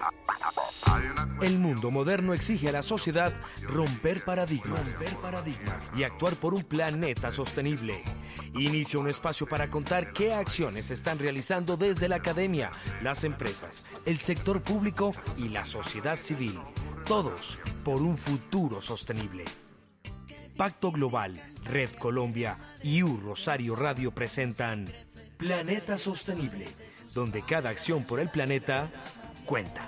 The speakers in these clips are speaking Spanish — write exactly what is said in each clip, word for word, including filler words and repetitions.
El mundo moderno exige a la sociedad romper paradigmas, romper paradigmas y actuar por un planeta sostenible. Inicia un espacio para contar qué acciones se están realizando desde la academia, las empresas, el sector público y la sociedad civil. Todos por un futuro sostenible. Pacto Global, Red Colombia y U Rosario Radio presentan Planeta Sostenible, donde cada acción por el planeta cuenta.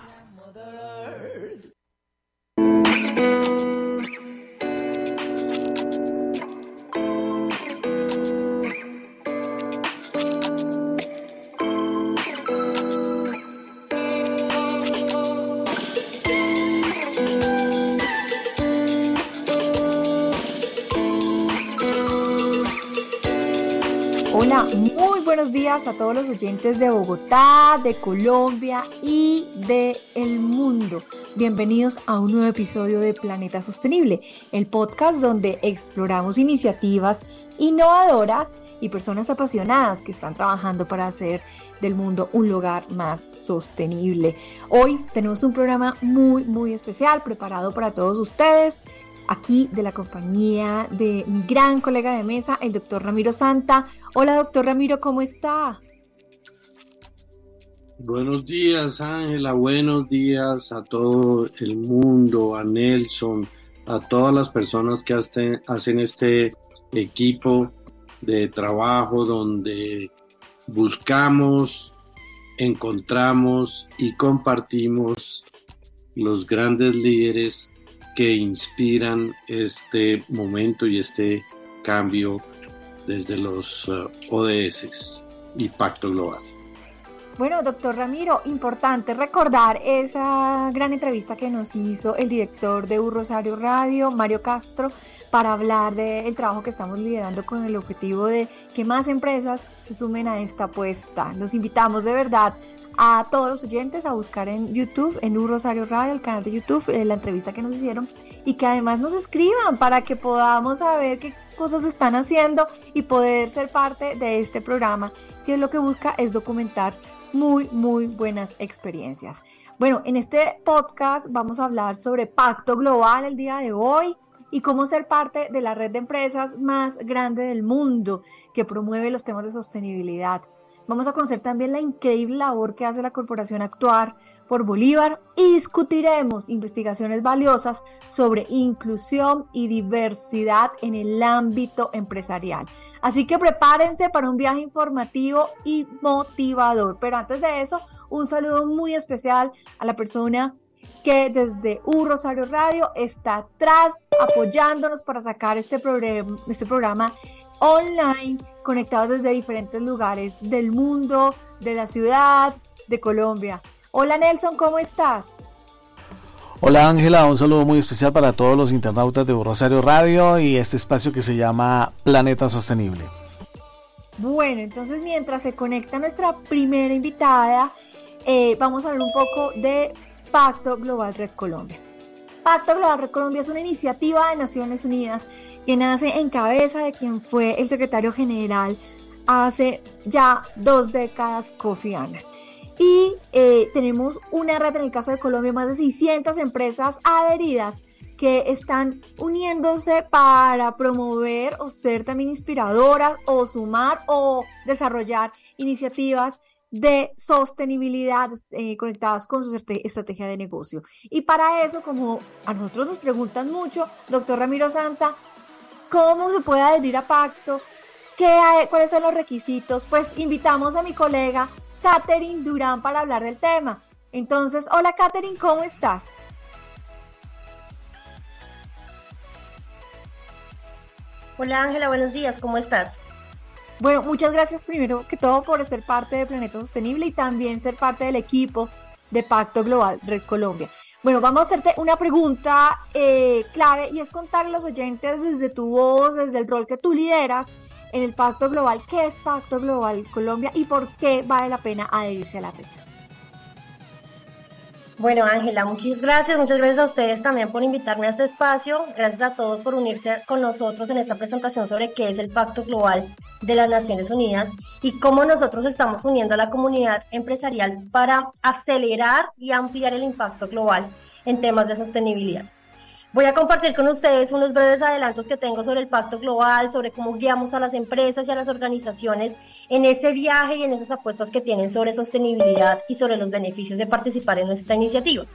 Hola, muy buenos días a todos los oyentes de Bogotá, de Colombia y de el mundo. Bienvenidos a un nuevo episodio de Planeta Sostenible, el podcast donde exploramos iniciativas innovadoras y personas apasionadas que están trabajando para hacer del mundo un lugar más sostenible. Hoy tenemos un programa muy, muy especial preparado para todos ustedes. Aquí de la compañía de mi gran colega de mesa, el doctor Ramiro Santa. Hola, doctor Ramiro, ¿cómo está? Buenos días, Ángela, buenos días a todo el mundo, a Nelson, a todas las personas que hacen este equipo de trabajo donde buscamos, encontramos y compartimos los grandes líderes que inspiran este momento y este cambio desde los uh, O D S y Pacto Global. Bueno, doctor Ramiro, importante recordar esa gran entrevista que nos hizo el director de U Rosario Radio, Mario Castro, para hablar del trabajo que estamos liderando con el objetivo de que más empresas se sumen a esta apuesta. Los invitamos de verdad a todos los oyentes a buscar en YouTube, en U Rosario Radio, el canal de YouTube, eh, la entrevista que nos hicieron, y que además nos escriban para que podamos saber qué cosas están haciendo y poder ser parte de este programa, que lo que busca es documentar muy, muy buenas experiencias. Bueno, en este podcast vamos a hablar sobre Pacto Global el día de hoy y cómo ser parte de la red de empresas más grande del mundo que promueve los temas de sostenibilidad. Vamos a conocer también la increíble labor que hace la corporación Actuar por Bolívar y discutiremos investigaciones valiosas sobre inclusión y diversidad en el ámbito empresarial. Así que prepárense para un viaje informativo y motivador. Pero antes de eso, un saludo muy especial a la persona que desde U Rosario Radio está atrás apoyándonos para sacar este programa, este programa online, conectados desde diferentes lugares del mundo, de la ciudad, de Colombia. Hola Nelson, ¿cómo estás? Hola Ángela, un saludo muy especial para todos los internautas de U Rosario Radio y este espacio que se llama Planeta Sostenible. Bueno, entonces mientras se conecta nuestra primera invitada, eh, vamos a hablar un poco de Pacto Global Red Colombia. Pacto Global Red Colombia es una iniciativa de Naciones Unidas que nace en cabeza de quien fue el secretario general hace ya dos décadas, Kofi Annan. Y eh, tenemos una red, en el caso de Colombia, más de seiscientas empresas adheridas que están uniéndose para promover o ser también inspiradoras o sumar o desarrollar iniciativas de sostenibilidad eh, conectadas con su estrategia de negocio. Y para eso, como a nosotros nos preguntan mucho, doctor Ramiro Santa, ¿cómo se puede adherir a Pacto? ¿Qué hay, ¿Cuáles son los requisitos? Pues invitamos a mi colega Catherine Durán para hablar del tema. Entonces, hola Catherine, ¿cómo estás? Hola Ángela, buenos días, ¿cómo estás? Bueno, muchas gracias primero que todo por ser parte de Planeta Sostenible y también ser parte del equipo de Pacto Global Red Colombia. Bueno, vamos a hacerte una pregunta eh, clave y es contarle a los oyentes desde tu voz, desde el rol que tú lideras en el Pacto Global, ¿qué es Pacto Global Colombia y por qué vale la pena adherirse a la red? Bueno, Ángela, muchas gracias, muchas gracias a ustedes también por invitarme a este espacio, gracias a todos por unirse con nosotros en esta presentación sobre qué es el Pacto Global de las Naciones Unidas y cómo nosotros estamos uniendo a la comunidad empresarial para acelerar y ampliar el impacto global en temas de sostenibilidad. Voy a compartir con ustedes unos breves adelantos que tengo sobre el Pacto Global, sobre cómo guiamos a las empresas y a las organizaciones en ese viaje y en esas apuestas que tienen sobre sostenibilidad y sobre los beneficios de participar en esta iniciativa.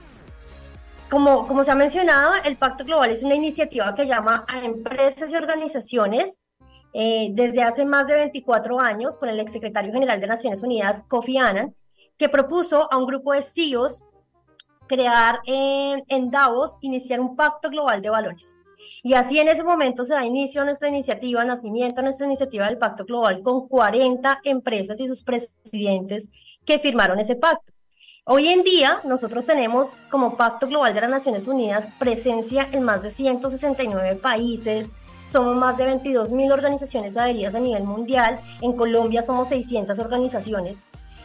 Como, como se ha mencionado, el Pacto Global es una iniciativa que llama a empresas y organizaciones eh, desde hace más de veinticuatro años con el exsecretario general de Naciones Unidas, Kofi Annan, que propuso a un grupo de C E Os crear en, en Davos, iniciar un pacto global de valores. Y así en ese momento se da inicio a nuestra iniciativa, nacimiento a nuestra iniciativa del Pacto Global con cuarenta empresas y sus presidentes que firmaron ese pacto. Hoy en día nosotros tenemos como Pacto Global de las Naciones Unidas presencia en más de ciento sesenta y nueve países, somos más de veintidós mil organizaciones adheridas a nivel mundial, en Colombia somos seiscientas organizaciones.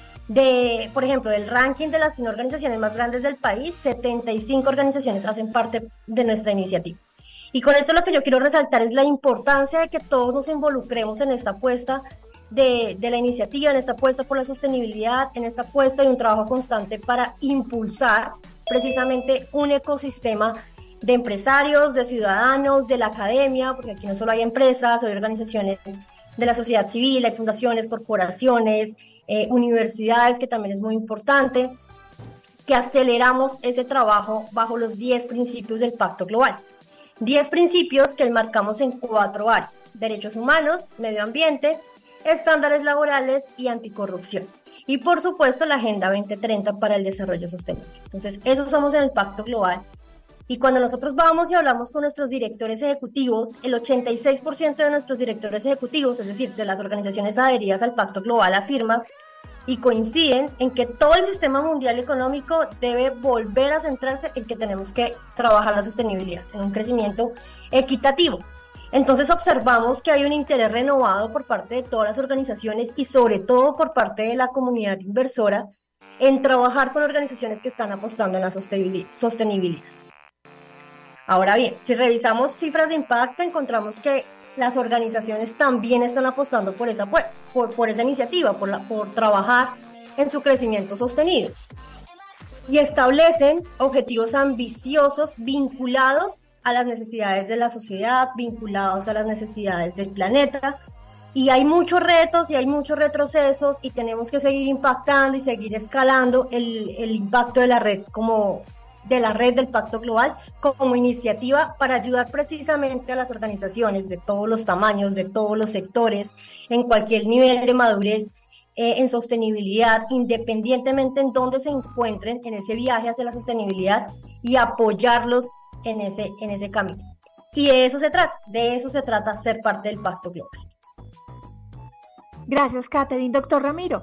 De, por ejemplo, del ranking de las cien organizaciones más grandes del país, setenta y cinco organizaciones hacen parte de nuestra iniciativa. Y con esto lo que yo quiero resaltar es la importancia de que todos nos involucremos en esta apuesta de, de la iniciativa, en esta apuesta por la sostenibilidad, en esta apuesta y un trabajo constante para impulsar precisamente un ecosistema de empresarios, de ciudadanos, de la academia, porque aquí no solo hay empresas, hay organizaciones de la sociedad civil, hay fundaciones, corporaciones, eh, universidades, que también es muy importante, que aceleramos ese trabajo bajo los diez principios del Pacto Global. diez principios que enmarcamos en cuatro áreas: derechos humanos, medio ambiente, estándares laborales y anticorrupción. Y por supuesto la Agenda veinte treinta para el desarrollo sostenible. Entonces, eso somos en el Pacto Global. Y cuando nosotros vamos y hablamos con nuestros directores ejecutivos, el ochenta y seis por ciento de nuestros directores ejecutivos, es decir, de las organizaciones adheridas al Pacto Global, afirma y coinciden en que todo el sistema mundial económico debe volver a centrarse en que tenemos que trabajar la sostenibilidad, en un crecimiento equitativo. Entonces observamos que hay un interés renovado por parte de todas las organizaciones y sobre todo por parte de la comunidad inversora en trabajar con organizaciones que están apostando en la sostenibilidad. Ahora bien, si revisamos cifras de impacto, encontramos que las organizaciones también están apostando por esa, por, por esa iniciativa, por, la, por trabajar en su crecimiento sostenible. Y establecen objetivos ambiciosos vinculados a las necesidades de la sociedad, vinculados a las necesidades del planeta. Y hay muchos retos y hay muchos retrocesos y tenemos que seguir impactando y seguir escalando el, el impacto de la red como de la red del Pacto Global como iniciativa para ayudar precisamente a las organizaciones de todos los tamaños, de todos los sectores, en cualquier nivel de madurez, eh, en sostenibilidad, independientemente en dónde se encuentren en ese viaje hacia la sostenibilidad y apoyarlos en ese, en ese camino. Y de eso se trata, de eso se trata ser parte del Pacto Global. Gracias, Catherine. Doctor Ramiro.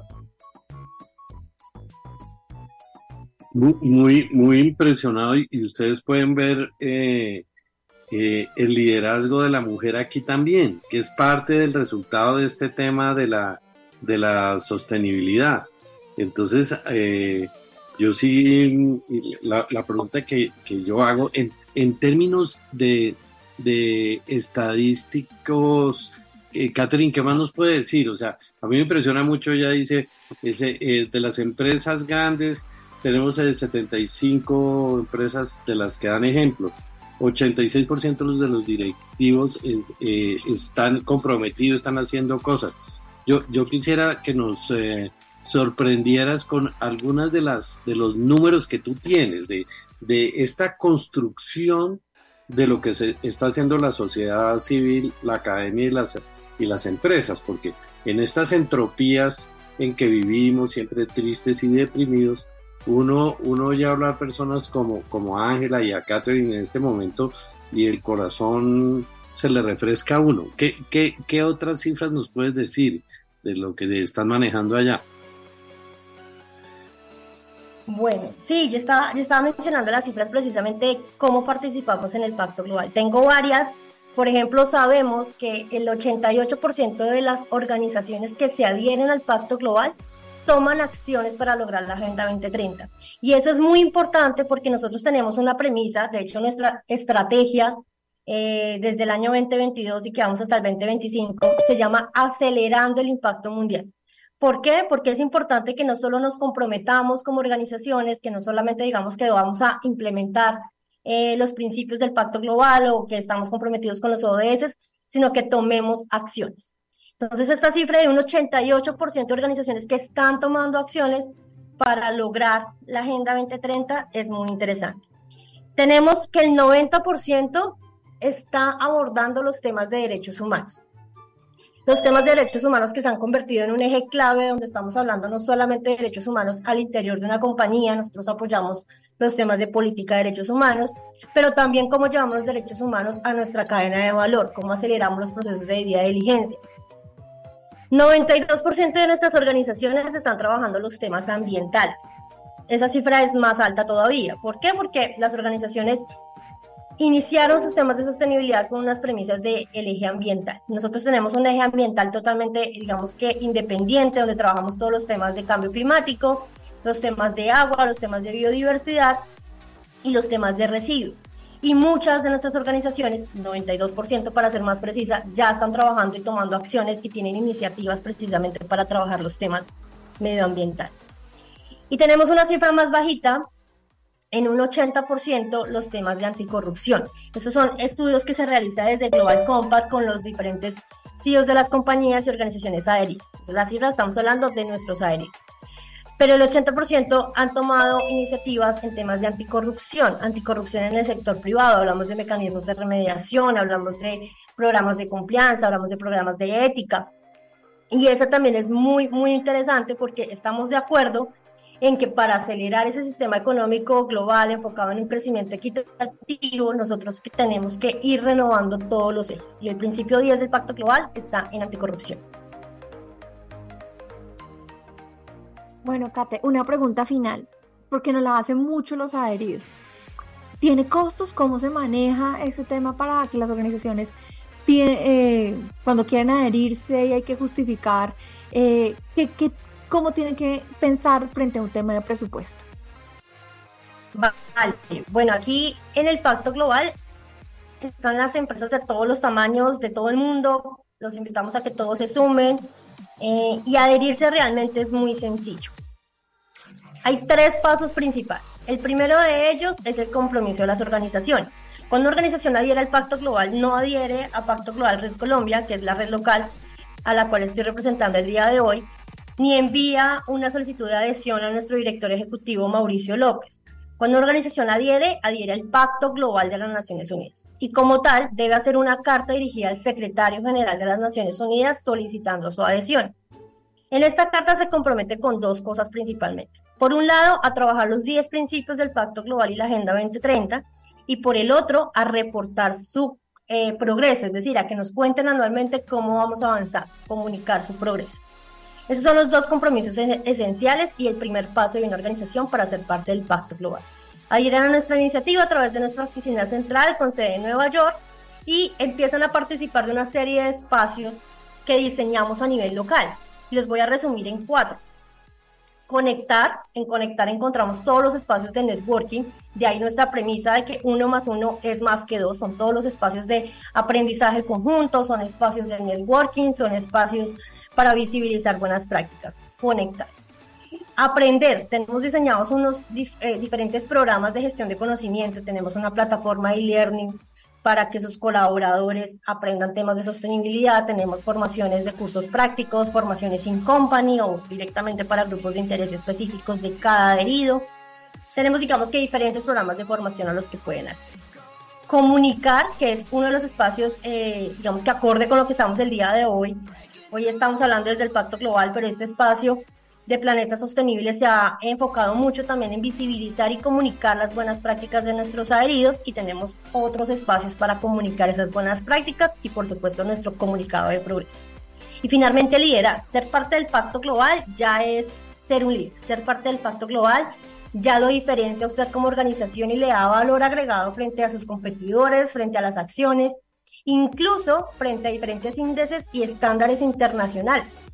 Muy, muy, muy impresionado y, y ustedes pueden ver eh, eh, el liderazgo de la mujer aquí también, que es parte del resultado de este tema de la, de la sostenibilidad. Entonces, eh, yo sí, la, la pregunta que, que yo hago en, en términos de, de estadísticos, eh, Catherine, ¿qué más nos puede decir? O sea, a mí me impresiona mucho, ella dice, ese, eh, de las empresas grandes, tenemos setenta y cinco empresas de las que dan ejemplo. ochenta y seis por ciento de los directivos es, eh, están comprometidos, están haciendo cosas. Yo, yo quisiera que nos eh, sorprendieras con algunas de las de los números que tú tienes de, de esta construcción de lo que se está haciendo la sociedad civil, la academia y las, y las empresas, porque en estas entropías en que vivimos, siempre tristes y deprimidos, Uno, uno ya habla a personas como, como Ángela y a Catherine en este momento y el corazón se le refresca a uno. ¿Qué, qué, qué otras cifras nos puedes decir de lo que están manejando allá? Bueno, sí, yo estaba, yo estaba mencionando las cifras precisamente de cómo participamos en el Pacto Global. Tengo varias. Por ejemplo, sabemos que el ochenta y ocho por ciento de las organizaciones que se adhieren al Pacto Global toman acciones para lograr la Agenda veinte treinta. Y eso es muy importante porque nosotros tenemos una premisa, de hecho nuestra estrategia eh, desde el año veinte veintidós y que vamos hasta el veinte veinticinco, se llama Acelerando el Impacto Mundial. ¿Por qué? Porque es importante que no solo nos comprometamos como organizaciones, que no solamente digamos que vamos a implementar eh, los principios del Pacto Global o que estamos comprometidos con los O D S, sino que tomemos acciones. Entonces, esta cifra de un ochenta y ocho por ciento de organizaciones que están tomando acciones para lograr la Agenda veinte treinta es muy interesante. Tenemos que el noventa por ciento está abordando los temas de derechos humanos. Los temas de derechos humanos que se han convertido en un eje clave donde estamos hablando no solamente de derechos humanos al interior de una compañía, nosotros apoyamos los temas de política de derechos humanos, pero también cómo llevamos los derechos humanos a nuestra cadena de valor, cómo aceleramos los procesos de debida diligencia. noventa y dos por ciento de nuestras organizaciones están trabajando los temas ambientales. Esa cifra es más alta todavía. ¿Por qué? Porque las organizaciones iniciaron sus temas de sostenibilidad con unas premisas del eje ambiental. Nosotros tenemos un eje ambiental totalmente, digamos que independiente, donde trabajamos todos los temas de cambio climático, los temas de agua, los temas de biodiversidad y los temas de residuos. Y muchas de nuestras organizaciones, noventa y dos por ciento para ser más precisa, ya están trabajando y tomando acciones y tienen iniciativas precisamente para trabajar los temas medioambientales. Y tenemos una cifra más bajita, en un ochenta por ciento los temas de anticorrupción. Estos son estudios que se realizan desde Global Compact con los diferentes C E Os de las compañías y organizaciones adheridas. Entonces, las cifras estamos hablando de nuestros adheridos. Pero el ochenta por ciento han tomado iniciativas en temas de anticorrupción, anticorrupción en el sector privado, hablamos de mecanismos de remediación, hablamos de programas de compliance, hablamos de programas de ética. Y esa también es muy, muy interesante porque estamos de acuerdo en que para acelerar ese sistema económico global enfocado en un crecimiento equitativo, nosotros que tenemos que ir renovando todos los ejes. Y el principio diez del Pacto Global está en anticorrupción. Bueno, Kate, una pregunta final, porque nos la hacen mucho los adheridos. ¿Tiene costos? ¿Cómo se maneja ese tema para que las organizaciones, eh, cuando quieren adherirse y hay que justificar, eh, ¿qué, qué ¿cómo tienen que pensar frente a un tema de presupuesto? Vale, bueno, aquí en el Pacto Global están las empresas de todos los tamaños, de todo el mundo, los invitamos a que todos se sumen eh, y adherirse realmente es muy sencillo. Hay tres pasos principales. El primero de ellos es el compromiso de las organizaciones. Cuando una organización adhiere al Pacto Global, no adhiere a Pacto Global Red Colombia, que es la red local a la cual estoy representando el día de hoy, ni envía una solicitud de adhesión a nuestro director ejecutivo Mauricio López. Cuando una organización adhiere, adhiere al Pacto Global de las Naciones Unidas y como tal debe hacer una carta dirigida al secretario general de las Naciones Unidas solicitando su adhesión. En esta carta se compromete con dos cosas principalmente. Por un lado, a trabajar los diez principios del Pacto Global y la Agenda veinte treinta y por el otro, a reportar su eh, progreso, es decir, a que nos cuenten anualmente cómo vamos a avanzar, comunicar su progreso. Esos son los dos compromisos esenciales y el primer paso de una organización para ser parte del Pacto Global. Adhieren a nuestra iniciativa a través de nuestra oficina central con sede en Nueva York y empiezan a participar de una serie de espacios que diseñamos a nivel local. Les voy a resumir en cuatro. Conectar, en Conectar encontramos todos los espacios de networking, de ahí nuestra premisa de que uno más uno es más que dos, son todos los espacios de aprendizaje conjunto, son espacios de networking, son espacios para visibilizar buenas prácticas. Conectar. Aprender. Tenemos diseñados unos dif eh, diferentes programas de gestión de conocimiento. Tenemos una plataforma de e-learning para que sus colaboradores aprendan temas de sostenibilidad. Tenemos formaciones de cursos prácticos, formaciones in company o directamente para grupos de interés específicos de cada adherido. Tenemos, digamos que diferentes programas de formación a los que pueden acceder. Comunicar, que es uno de los espacios, eh, digamos que acorde con lo que estamos el día de hoy. Hoy estamos hablando desde el Pacto Global, pero este espacio de Planeta Sostenible se ha enfocado mucho también en visibilizar y comunicar las buenas prácticas de nuestros adheridos y tenemos otros espacios para comunicar esas buenas prácticas y por supuesto nuestro comunicado de progreso. Y finalmente liderar, ser parte del Pacto Global ya es ser un líder, ser parte del Pacto Global ya lo diferencia a usted como organización y le da valor agregado frente a sus competidores, frente a las acciones, incluso frente a diferentes índices y estándares internacionales.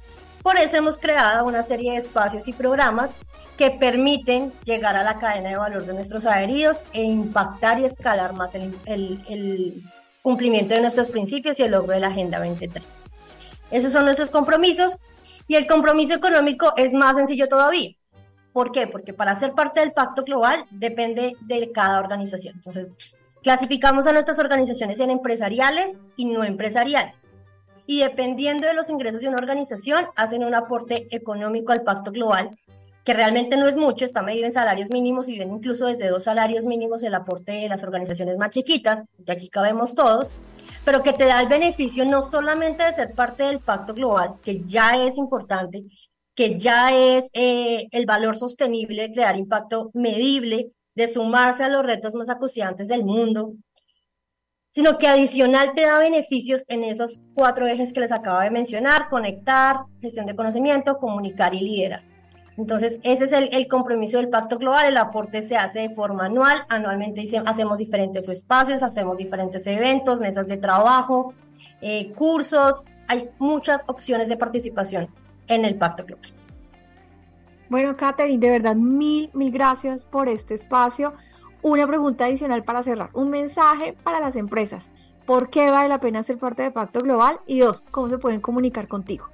por eso hemos creado una serie de espacios y programas que permiten llegar a la cadena de valor de nuestros adheridos e impactar y escalar más el, el, el cumplimiento de nuestros principios y el logro de la Agenda veinte treinta. Esos son nuestros compromisos, y el compromiso económico es más sencillo todavía. ¿Por qué? Porque para ser parte del Pacto Global depende de cada organización. Entonces, clasificamos a nuestras organizaciones en empresariales y no empresariales. Y dependiendo de los ingresos de una organización, hacen un aporte económico al Pacto Global, que realmente no es mucho, está medido en salarios mínimos, y ven incluso desde dos salarios mínimos el aporte de las organizaciones más chiquitas, que aquí cabemos todos, pero que te da el beneficio no solamente de ser parte del Pacto Global, que ya es importante, que ya es eh, el valor sostenible de crear impacto medible, de sumarse a los retos más acuciantes del mundo, sino que adicional te da beneficios en esos cuatro ejes que les acabo de mencionar: conectar, gestión de conocimiento, comunicar y liderar. Entonces, ese es el, el compromiso del Pacto Global. El aporte se hace de forma anual, anualmente hacemos diferentes espacios, hacemos diferentes eventos, mesas de trabajo, eh, cursos, hay muchas opciones de participación en el Pacto Global. Bueno, Katherine, de verdad, mil, mil gracias por este espacio. Una pregunta adicional para cerrar, un mensaje para las empresas: ¿por qué vale la pena ser parte del Pacto Global? Y dos, ¿cómo se pueden comunicar contigo?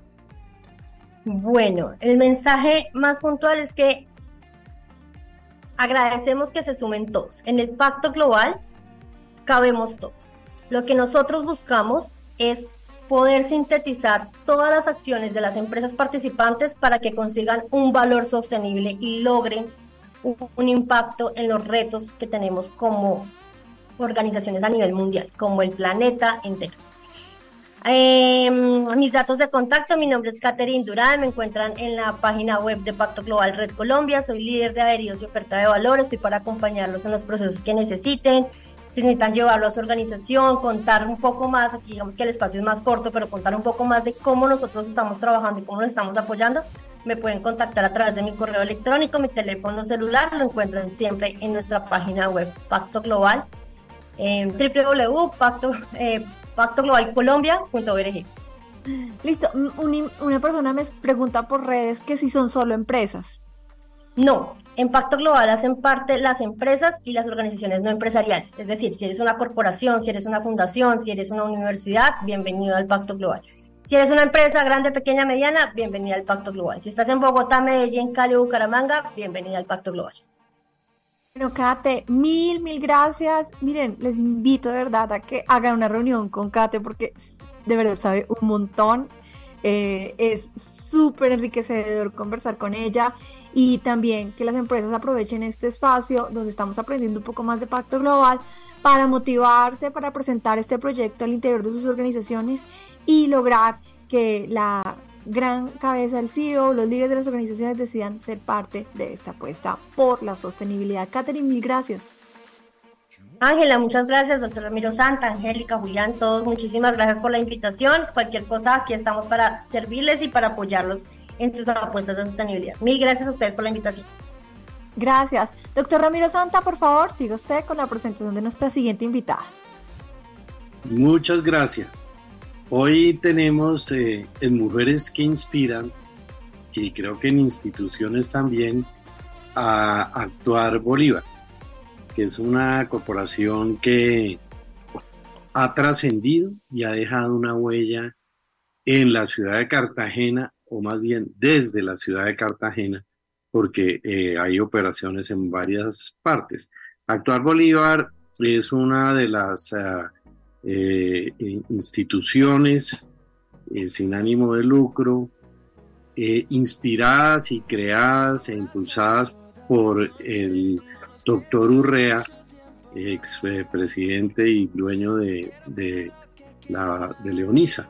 Bueno, el mensaje más puntual es que agradecemos que se sumen todos. En el Pacto Global cabemos todos. Lo que nosotros buscamos es poder sintetizar todas las acciones de las empresas participantes para que consigan un valor sostenible y logren un, un impacto en los retos que tenemos como organizaciones a nivel mundial, como el planeta entero. Eh, mis datos de contacto: mi nombre es Katherine Durán, me encuentran en la página web de Pacto Global Red Colombia, soy líder de adheridos y oferta de valor, estoy para acompañarlos en los procesos que necesiten. Si necesitan llevarlo a su organización, contar un poco más, aquí digamos que el espacio es más corto, pero contar un poco más de cómo nosotros estamos trabajando y cómo nos estamos apoyando, me pueden contactar a través de mi correo electrónico, mi teléfono celular, lo encuentran siempre en nuestra página web Pacto Global, eh, doble u doble u doble u punto pacto eh, pacto global colombia punto org. Listo, un, una persona me pregunta por redes que si son solo empresas. No, en Pacto Global hacen parte las empresas y las organizaciones no empresariales. Es decir, si eres una corporación, si eres una fundación, si eres una universidad, bienvenido al Pacto Global. Si eres una empresa grande, pequeña, mediana, bienvenida al Pacto Global. Si estás en Bogotá, Medellín, Cali, Bucaramanga, bienvenida al Pacto Global. Bueno, Kate, mil, mil gracias. Miren, les invito de verdad a que hagan una reunión con Kate, porque de verdad sabe un montón. Eh, es súper enriquecedor conversar con ella, y también que las empresas aprovechen este espacio donde estamos aprendiendo un poco más de Pacto Global para motivarse, para presentar este proyecto al interior de sus organizaciones y lograr que la gran cabeza del C E O, los líderes de las organizaciones decidan ser parte de esta apuesta por la sostenibilidad. Katherine, mil gracias. Ángela, muchas gracias, doctor Ramiro Santa, Angélica, Julián, todos, muchísimas gracias por la invitación. Cualquier cosa, aquí estamos para servirles y para apoyarlos en sus apuestas de sostenibilidad. Mil gracias a ustedes por la invitación. Gracias. Doctor Ramiro Santa, por favor, siga usted con la presentación de nuestra siguiente invitada. Muchas gracias. Hoy tenemos eh, en Mujeres que Inspiran, y creo que en instituciones también, a Actuar Bolívar, que es una corporación que ha trascendido y ha dejado una huella en la ciudad de Cartagena, o más bien desde la ciudad de Cartagena, porque eh, hay operaciones en varias partes. Actuar Bolívar es una de las uh, eh, instituciones eh, sin ánimo de lucro, eh, inspiradas y creadas e impulsadas por el doctor Urrea, ex eh, presidente y dueño de, de, la, de Leonisa.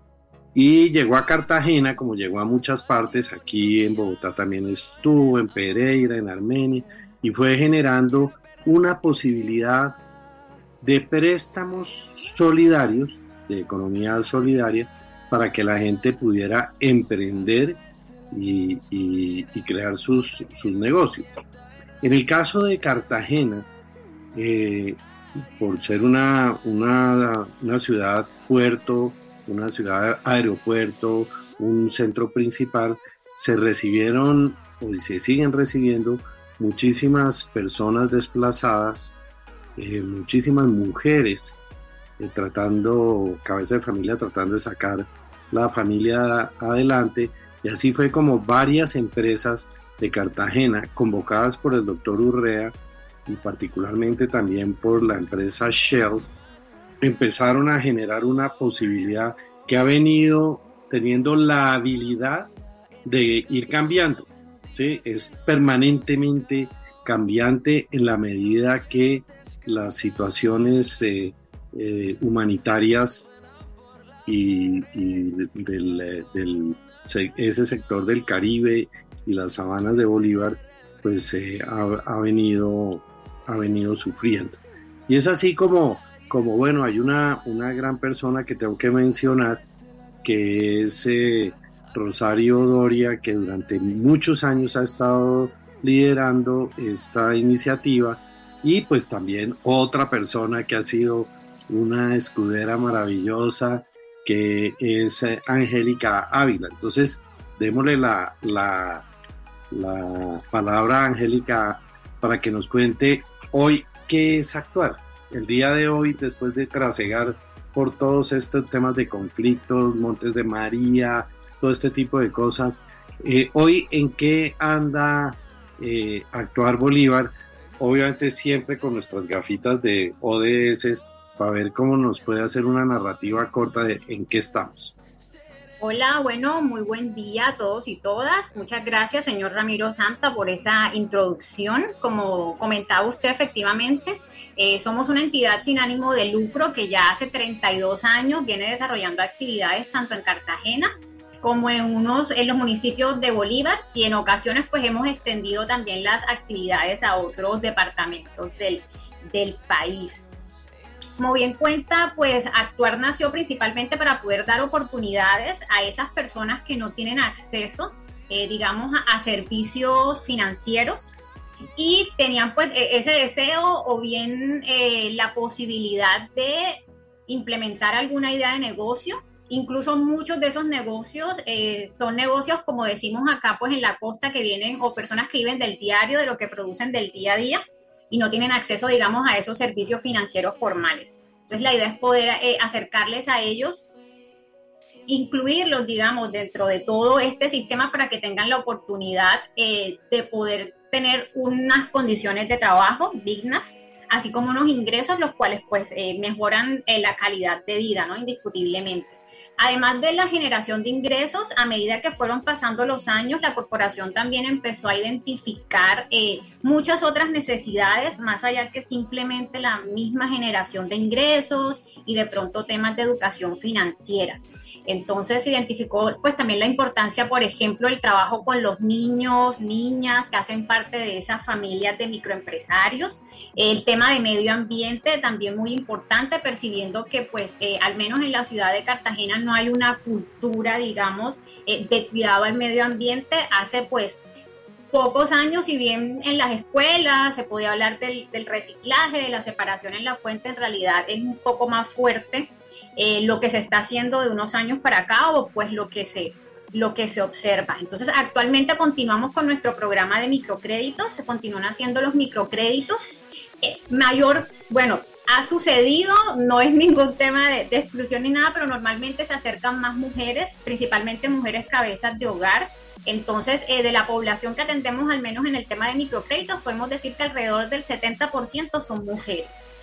Y llegó a Cartagena, como llegó a muchas partes, aquí en Bogotá también estuvo, en Pereira, en Armenia, y fue generando una posibilidad de préstamos solidarios, de economía solidaria, para que la gente pudiera emprender y, y, y crear sus, sus negocios. En el caso de Cartagena, eh, por ser una, una, una ciudad puerto, una ciudad aeropuerto, un centro principal, se recibieron o se siguen recibiendo muchísimas personas desplazadas, eh, muchísimas mujeres eh, tratando, cabeza de familia, tratando de sacar la familia adelante, y así fue como varias empresas de Cartagena, convocadas por el doctor Urrea y particularmente también por la empresa Shell, empezaron a generar una posibilidad que ha venido teniendo la habilidad de ir cambiando, ¿sí? Es permanentemente cambiante en la medida que las situaciones eh, eh, humanitarias y, y del, del, ese sector del Caribe y las sabanas de Bolívar pues eh, ha, ha, venido, ha venido sufriendo. Y es así como, como bueno, hay una, una gran persona que tengo que mencionar, que es eh, Rosario Doria, que durante muchos años ha estado liderando esta iniciativa, y pues también otra persona que ha sido una escudera maravillosa, que es eh, Angélica Ávila. Entonces, démosle la, la, la palabra a Angélica para que nos cuente hoy qué es actuar. El día de hoy, después de trasegar por todos estos temas de conflictos, Montes de María, todo este tipo de cosas, eh, hoy en qué anda eh, Actuar Bolívar, obviamente siempre con nuestras gafitas de O D S para ver cómo nos puede hacer una narrativa corta de en qué estamos. Hola, bueno, muy buen día a todos y todas. Muchas gracias, señor Ramiro Santa, por esa introducción. Como comentaba usted, efectivamente, eh, somos una entidad sin ánimo de lucro que ya hace treinta y dos años viene desarrollando actividades tanto en Cartagena como en, unos, en los municipios de Bolívar, y en ocasiones pues hemos extendido también las actividades a otros departamentos del, del país. Como bien cuenta, pues Actuar nació principalmente para poder dar oportunidades a esas personas que no tienen acceso, eh, digamos, a, a servicios financieros, y tenían pues ese deseo o bien eh, la posibilidad de implementar alguna idea de negocio. Incluso muchos de esos negocios eh, son negocios, como decimos acá, pues en la costa, que vienen, o personas que viven del diario, de lo que producen del día a día, y no tienen acceso, digamos, a esos servicios financieros formales. Entonces, la idea es poder eh, acercarles a ellos, incluirlos, digamos, dentro de todo este sistema para que tengan la oportunidad eh, de poder tener unas condiciones de trabajo dignas, así como unos ingresos, los cuales, pues, eh, mejoran eh, la calidad de vida, ¿no? Indiscutiblemente. Además de la generación de ingresos, a medida que fueron pasando los años, la corporación también empezó a identificar eh, muchas otras necesidades, más allá que simplemente la misma generación de ingresos y de pronto temas de educación financiera. Entonces se identificó pues también la importancia, por ejemplo, el trabajo con los niños, niñas que hacen parte de esas familias de microempresarios. El tema de medio ambiente también muy importante, percibiendo que pues eh, al menos en la ciudad de Cartagena no hay una cultura, digamos, eh, de cuidado al medio ambiente. Hace pues pocos años, si bien en las escuelas se podía hablar del, del reciclaje, de la separación en la fuente, en realidad es un poco más fuerte eh, lo que se está haciendo de unos años para acá, o pues lo que se, lo que se observa. Entonces, actualmente continuamos con nuestro programa de microcréditos, se continúan haciendo los microcréditos. Eh, mayor, bueno, ha sucedido, no es ningún tema de, de exclusión ni nada, pero normalmente se acercan más mujeres, principalmente mujeres cabezas de hogar. Entonces, eh, de la población que atendemos, al menos en el tema de microcréditos, podemos decir que alrededor del setenta por ciento son mujeres.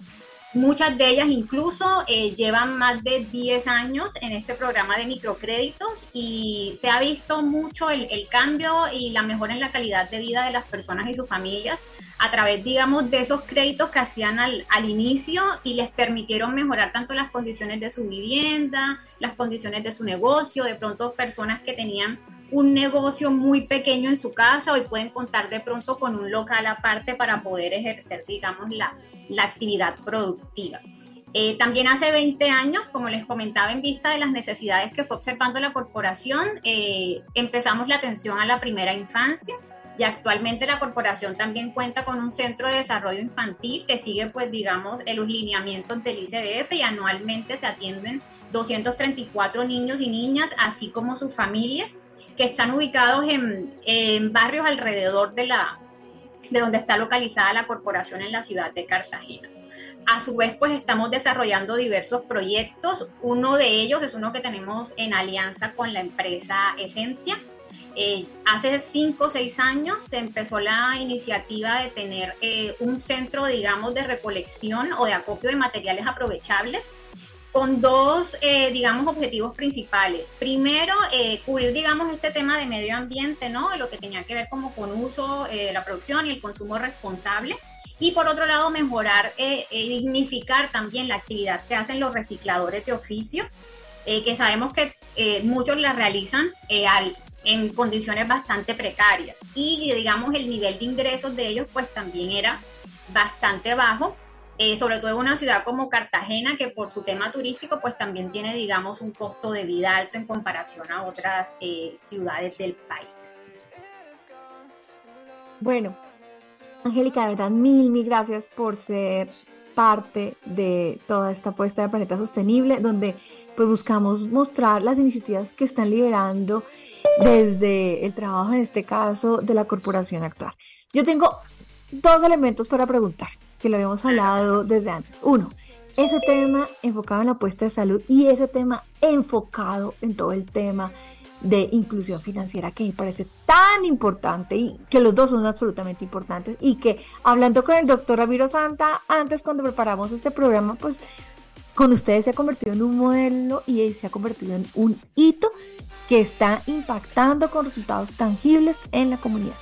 Muchas de ellas incluso eh, llevan más de diez años en este programa de microcréditos, y se ha visto mucho el, el cambio y la mejora en la calidad de vida de las personas y sus familias a través, digamos, de esos créditos que hacían al, al inicio, y les permitieron mejorar tanto las condiciones de su vivienda, las condiciones de su negocio. De pronto, personas que tenían un negocio muy pequeño en su casa hoy pueden contar de pronto con un local aparte para poder ejercer, digamos, la, la actividad productiva. Eh, también hace veinte años, como les comentaba, en vista de las necesidades que fue observando la corporación, eh, empezamos la atención a la primera infancia, y actualmente la corporación también cuenta con un centro de desarrollo infantil que sigue, pues, digamos, los lineamientos del I C B F, y anualmente se atienden doscientos treinta y cuatro niños y niñas, así como sus familias, que están ubicados en, en barrios alrededor de, la, de donde está localizada la corporación en la ciudad de Cartagena. A su vez, pues estamos desarrollando diversos proyectos. Uno de ellos es uno que tenemos en alianza con la empresa Esentia. Eh, hace cinco o seis años se empezó la iniciativa de tener eh, un centro, digamos, de recolección o de acopio de materiales aprovechables con dos, eh, digamos, objetivos principales. Primero, eh, cubrir, digamos, este tema de medio ambiente, ¿no? Lo que tenía que ver como con uso, eh, la producción y el consumo responsable. Y por otro lado, mejorar eh, eh, dignificar también la actividad que hacen los recicladores de oficio, eh, que sabemos que eh, muchos la realizan eh, al, en condiciones bastante precarias. Y digamos, el nivel de ingresos de ellos pues también era bastante bajo, eh, sobre todo en una ciudad como Cartagena, que por su tema turístico pues también tiene, digamos, un costo de vida alto en comparación a otras eh, ciudades del país. Bueno, Angélica, de verdad, mil, mil gracias por ser parte de toda esta apuesta de Planeta Sostenible, donde pues buscamos mostrar las iniciativas que están liderando desde el trabajo, en este caso, de la corporación actual. Yo tengo dos elementos para preguntar, que lo habíamos hablado desde antes. Uno, ese tema enfocado en la apuesta de salud y ese tema enfocado en todo el tema de inclusión financiera, que me parece tan importante, y que los dos son absolutamente importantes, y que hablando con el doctor Ramiro Santa antes, cuando preparamos este programa, pues con ustedes se ha convertido en un modelo y se ha convertido en un hito que está impactando con resultados tangibles en la comunidad.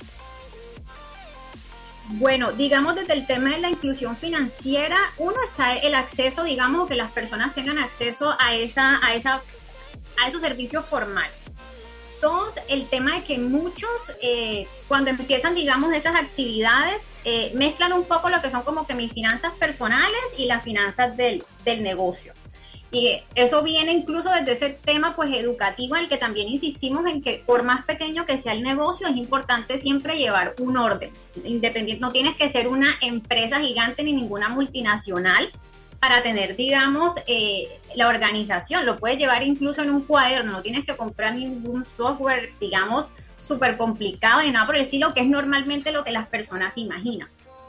Bueno, digamos, desde el tema de la inclusión financiera, uno está el acceso, digamos, que las personas tengan acceso a esa, a esa, a esos servicios formales. Dos, el tema de que muchos, eh, cuando empiezan, digamos, esas actividades, eh, mezclan un poco lo que son como que mis finanzas personales y las finanzas del, del negocio. Y eso viene incluso desde ese tema pues educativo, en el que también insistimos en que por más pequeño que sea el negocio, es importante siempre llevar un orden. Independiente, no tienes que ser una empresa gigante ni ninguna multinacional para tener, digamos, eh, la organización. Lo puedes llevar incluso en un cuaderno, no tienes que comprar ningún software, digamos, súper complicado ni nada por el estilo, que es normalmente lo que las personas imaginan.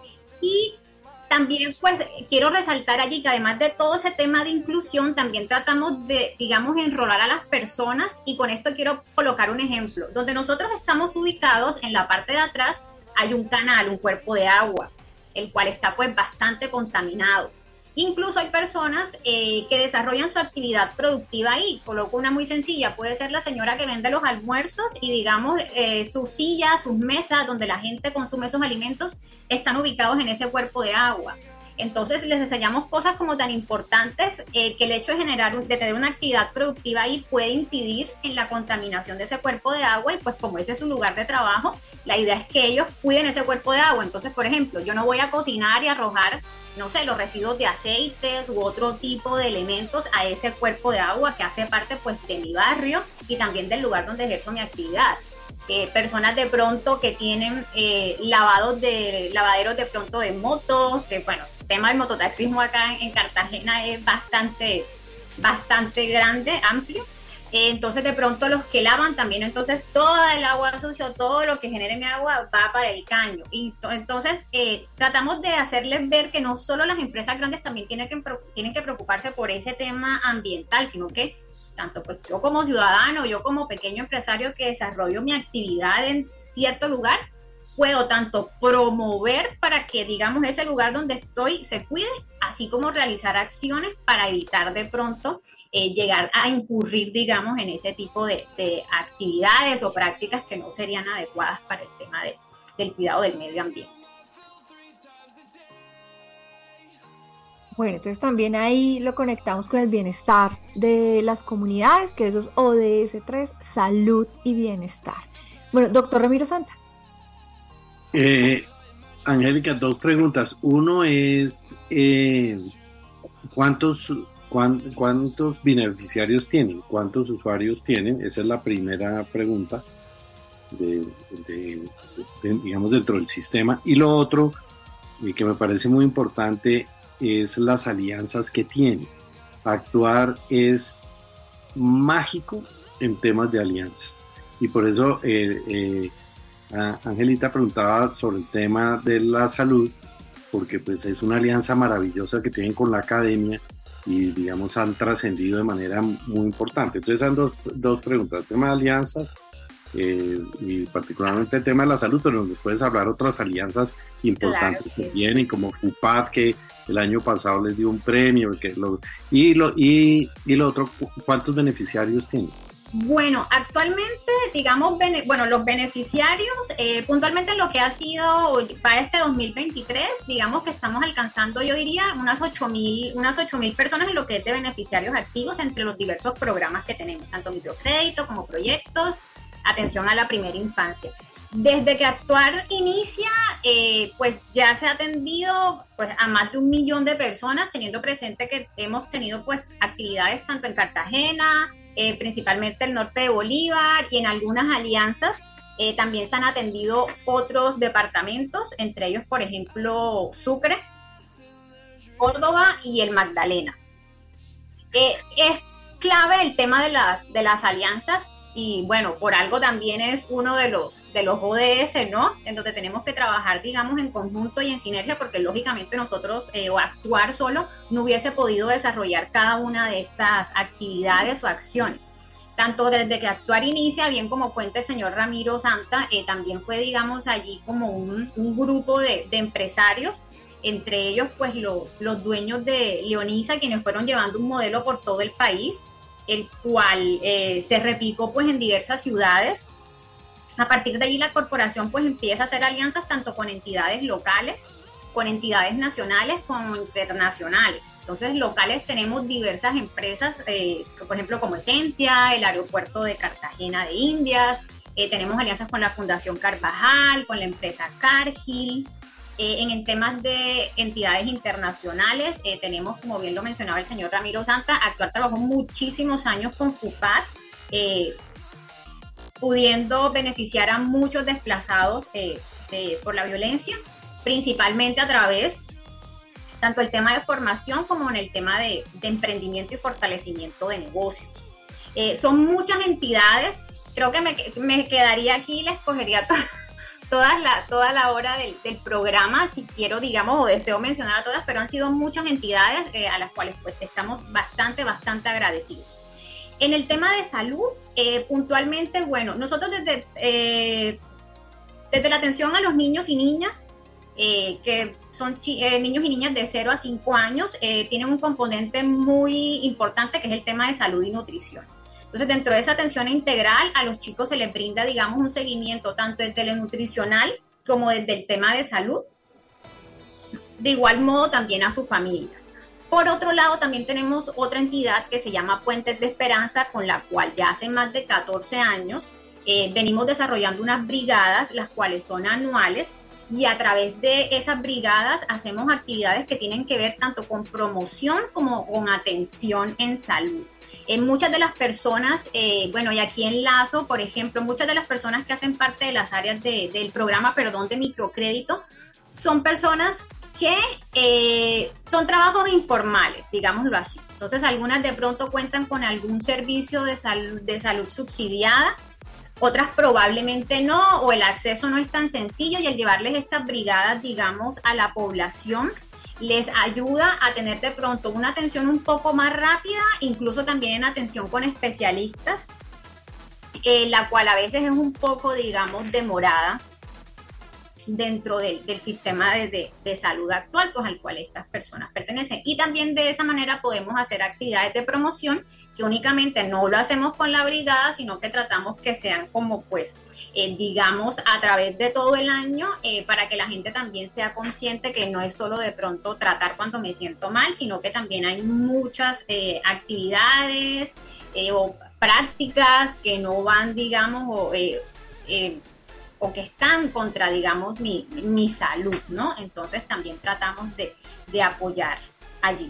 Y también, pues, quiero resaltar allí que además de todo ese tema de inclusión, también tratamos de, digamos, enrolar a las personas, y con esto quiero colocar un ejemplo. Donde nosotros estamos ubicados, en la parte de atrás, hay un canal, un cuerpo de agua, el cual está, pues, bastante contaminado. Incluso hay personas eh, que desarrollan su actividad productiva ahí. Coloco una muy sencilla, puede ser la señora que vende los almuerzos y, digamos, eh, sus sillas, sus mesas donde la gente consume esos alimentos están ubicados en ese cuerpo de agua. Entonces les enseñamos cosas como tan importantes eh, que el hecho de generar, de tener una actividad productiva ahí puede incidir en la contaminación de ese cuerpo de agua, y pues como ese es su lugar de trabajo, la idea es que ellos cuiden ese cuerpo de agua. Entonces, por ejemplo, yo no voy a cocinar y arrojar, no sé, los residuos de aceites u otro tipo de elementos a ese cuerpo de agua que hace parte pues de mi barrio y también del lugar donde ejerzo mi actividad. Eh, personas de pronto que tienen eh, lavados de lavaderos de pronto de motos, que bueno, el tema del mototaxismo acá en, en Cartagena es bastante, bastante grande, amplio. Eh, entonces de pronto los que lavan también, entonces toda el agua sucia, todo lo que genere mi agua va para el caño. Y to- entonces eh, tratamos de hacerles ver que no solo las empresas grandes también tienen que, tienen que preocuparse por ese tema ambiental, sino que tanto pues yo como ciudadano, yo como pequeño empresario que desarrollo mi actividad en cierto lugar, puedo tanto promover para que, digamos, ese lugar donde estoy se cuide, así como realizar acciones para evitar de pronto eh, llegar a incurrir, digamos, en ese tipo de, de actividades o prácticas que no serían adecuadas para el tema de, del cuidado del medio ambiente. Bueno, entonces también ahí lo conectamos con el bienestar de las comunidades, que eso es O D S tres, salud y bienestar. Bueno, doctor Ramiro Santa. Eh, Angélica, dos preguntas. Uno es, eh, ¿cuántos, cuán, ¿cuántos beneficiarios tienen? ¿Cuántos usuarios tienen? Esa es la primera pregunta, de, de, de, digamos, dentro del sistema. Y lo otro, y que me parece muy importante, es las alianzas que tiene. Actuar es mágico en temas de alianzas. Y por eso eh, eh, Angelita preguntaba sobre el tema de la salud, porque pues es una alianza maravillosa que tienen con la academia y digamos han trascendido de manera muy importante. Entonces han dos, dos preguntas, el tema de alianzas eh, y particularmente el tema de la salud, pero nos puedes hablar otras alianzas importantes claro, que sí. tienen, como FUPAD, que el año pasado les dio un premio, que lo, y, lo, y, y lo otro, ¿cuántos beneficiarios tienen? Bueno, actualmente, digamos, bene, bueno, los beneficiarios, eh, puntualmente lo que ha sido para este dos mil veintitrés, digamos que estamos alcanzando, yo diría, unas ocho mil, unas ocho mil personas en lo que es de beneficiarios activos entre los diversos programas que tenemos, tanto microcrédito como proyectos, atención a la primera infancia. Desde que Actuar inicia, eh, pues ya se ha atendido pues, a más de un millón de personas, teniendo presente que hemos tenido pues actividades tanto en Cartagena, Eh, principalmente el norte de Bolívar, y en algunas alianzas eh, también se han atendido otros departamentos, entre ellos, por ejemplo, Sucre, Córdoba y el Magdalena. Eh, es clave el tema de las, de las alianzas y, bueno, por algo también es uno de los, de los O D S, ¿no? En donde tenemos que trabajar, digamos, en conjunto y en sinergia, porque lógicamente nosotros, eh, o actuar solo, no hubiese podido desarrollar cada una de estas actividades o acciones. Tanto desde que Actuar inicia, bien como cuenta el señor Ramiro Santa, eh, también fue, digamos, allí como un, un grupo de, de empresarios, entre ellos, pues, los, los dueños de Leonisa, quienes fueron llevando un modelo por todo el país, el cual eh, se replicó pues en diversas ciudades. A partir de allí la corporación pues empieza a hacer alianzas tanto con entidades locales, con entidades nacionales como internacionales. Entonces locales tenemos diversas empresas, eh, por ejemplo como Esencia, el aeropuerto de Cartagena de Indias, eh, tenemos alianzas con la Fundación Carvajal, con la empresa Cargill. Eh, en, en temas de entidades internacionales, eh, tenemos, como bien lo mencionaba el señor Ramiro Santa, Actuar trabajó muchísimos años con FUPAD, eh, pudiendo beneficiar a muchos desplazados eh, de, por la violencia, principalmente a través, tanto el tema de formación como en el tema de, de emprendimiento y fortalecimiento de negocios. Eh, son muchas entidades, creo que me, me quedaría aquí y les escogería todas. Toda la, toda la hora del, del programa, si quiero, digamos, o deseo mencionar a todas, pero han sido muchas entidades eh, a las cuales pues estamos bastante, bastante agradecidos. En el tema de salud, eh, puntualmente, bueno, nosotros desde, eh, desde la atención a los niños y niñas, eh, que son chi- eh, niños y niñas de cero a cinco años, eh, tienen un componente muy importante que es el tema de salud y nutrición. Entonces, dentro de esa atención integral, a los chicos se les brinda, digamos, un seguimiento tanto desde lo nutricional como desde el tema de salud. De igual modo, también a sus familias. Por otro lado, también tenemos otra entidad que se llama Puentes de Esperanza, con la cual ya hace más de catorce años eh, venimos desarrollando unas brigadas, las cuales son anuales, y a través de esas brigadas hacemos actividades que tienen que ver tanto con promoción como con atención en salud. En muchas de las personas, eh, bueno, y aquí enlazo, por ejemplo, muchas de las personas que hacen parte de las áreas de, del programa, perdón, de microcrédito, son personas que eh, son trabajos informales, digámoslo así. Entonces, algunas de pronto cuentan con algún servicio de salud, de salud subsidiada, otras probablemente no, o el acceso no es tan sencillo, y el llevarles estas brigadas, digamos, a la población, les ayuda a tener de pronto una atención un poco más rápida, incluso también en atención con especialistas, eh, la cual a veces es un poco, digamos, demorada dentro del, del sistema de, de, de salud actual, pues, al cual estas personas pertenecen. Y también de esa manera podemos hacer actividades de promoción que únicamente no lo hacemos con la brigada, sino que tratamos que sean como, pues, eh, digamos, a través de todo el año, eh, para que la gente también sea consciente que no es solo de pronto tratar cuando me siento mal, sino que también hay muchas eh, actividades eh, o prácticas que no van, digamos, o, eh, eh, o que están contra, digamos, mi, mi salud, ¿no? Entonces también tratamos de, de apoyar allí.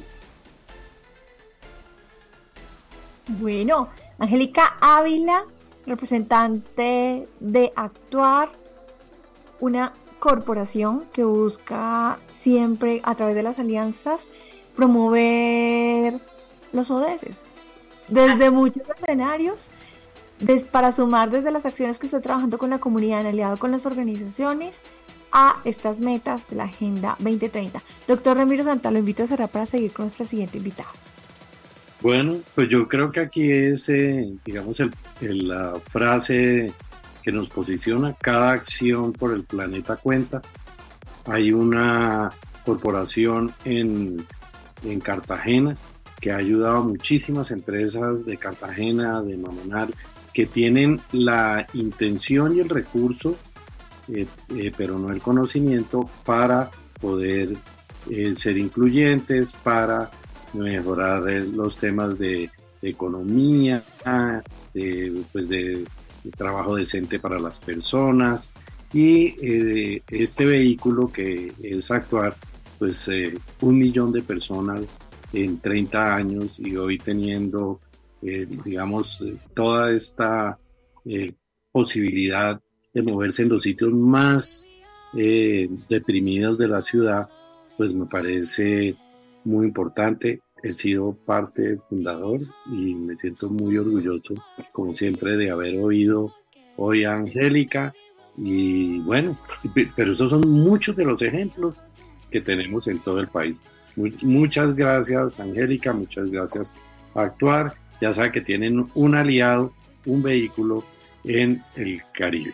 Bueno, Angélica Ávila, representante de Actuar, una corporación que busca siempre a través de las alianzas promover los O D S, desde muchos escenarios, des, para sumar desde las acciones que está trabajando con la comunidad, en aliado con las organizaciones, a estas metas de la Agenda veinte treinta. Doctor Ramiro Santa, lo invito a cerrar para seguir con nuestra siguiente invitada. Bueno, pues yo creo que aquí es, eh, digamos, el, el, la frase que nos posiciona: cada acción por el planeta cuenta. Hay una corporación en, en Cartagena que ha ayudado a muchísimas empresas de Cartagena, de Mamanal, que tienen la intención y el recurso, eh, eh, pero no el conocimiento, para poder eh, ser incluyentes, para mejorar eh, los temas de, de economía, de, pues de, de trabajo decente para las personas. Y eh, este vehículo que es Actuar, pues eh, un millón de personas en treinta años, y hoy teniendo, eh, digamos, toda esta eh, posibilidad de moverse en los sitios más eh, deprimidos de la ciudad, pues me parece muy importante. He sido parte fundador y me siento muy orgulloso, como siempre, de haber oído hoy a Angélica. Y bueno, pero esos son muchos de los ejemplos que tenemos en todo el país. Muchas gracias, Angélica, muchas gracias a Actuar. Ya saben que tienen un aliado, un vehículo en el Caribe.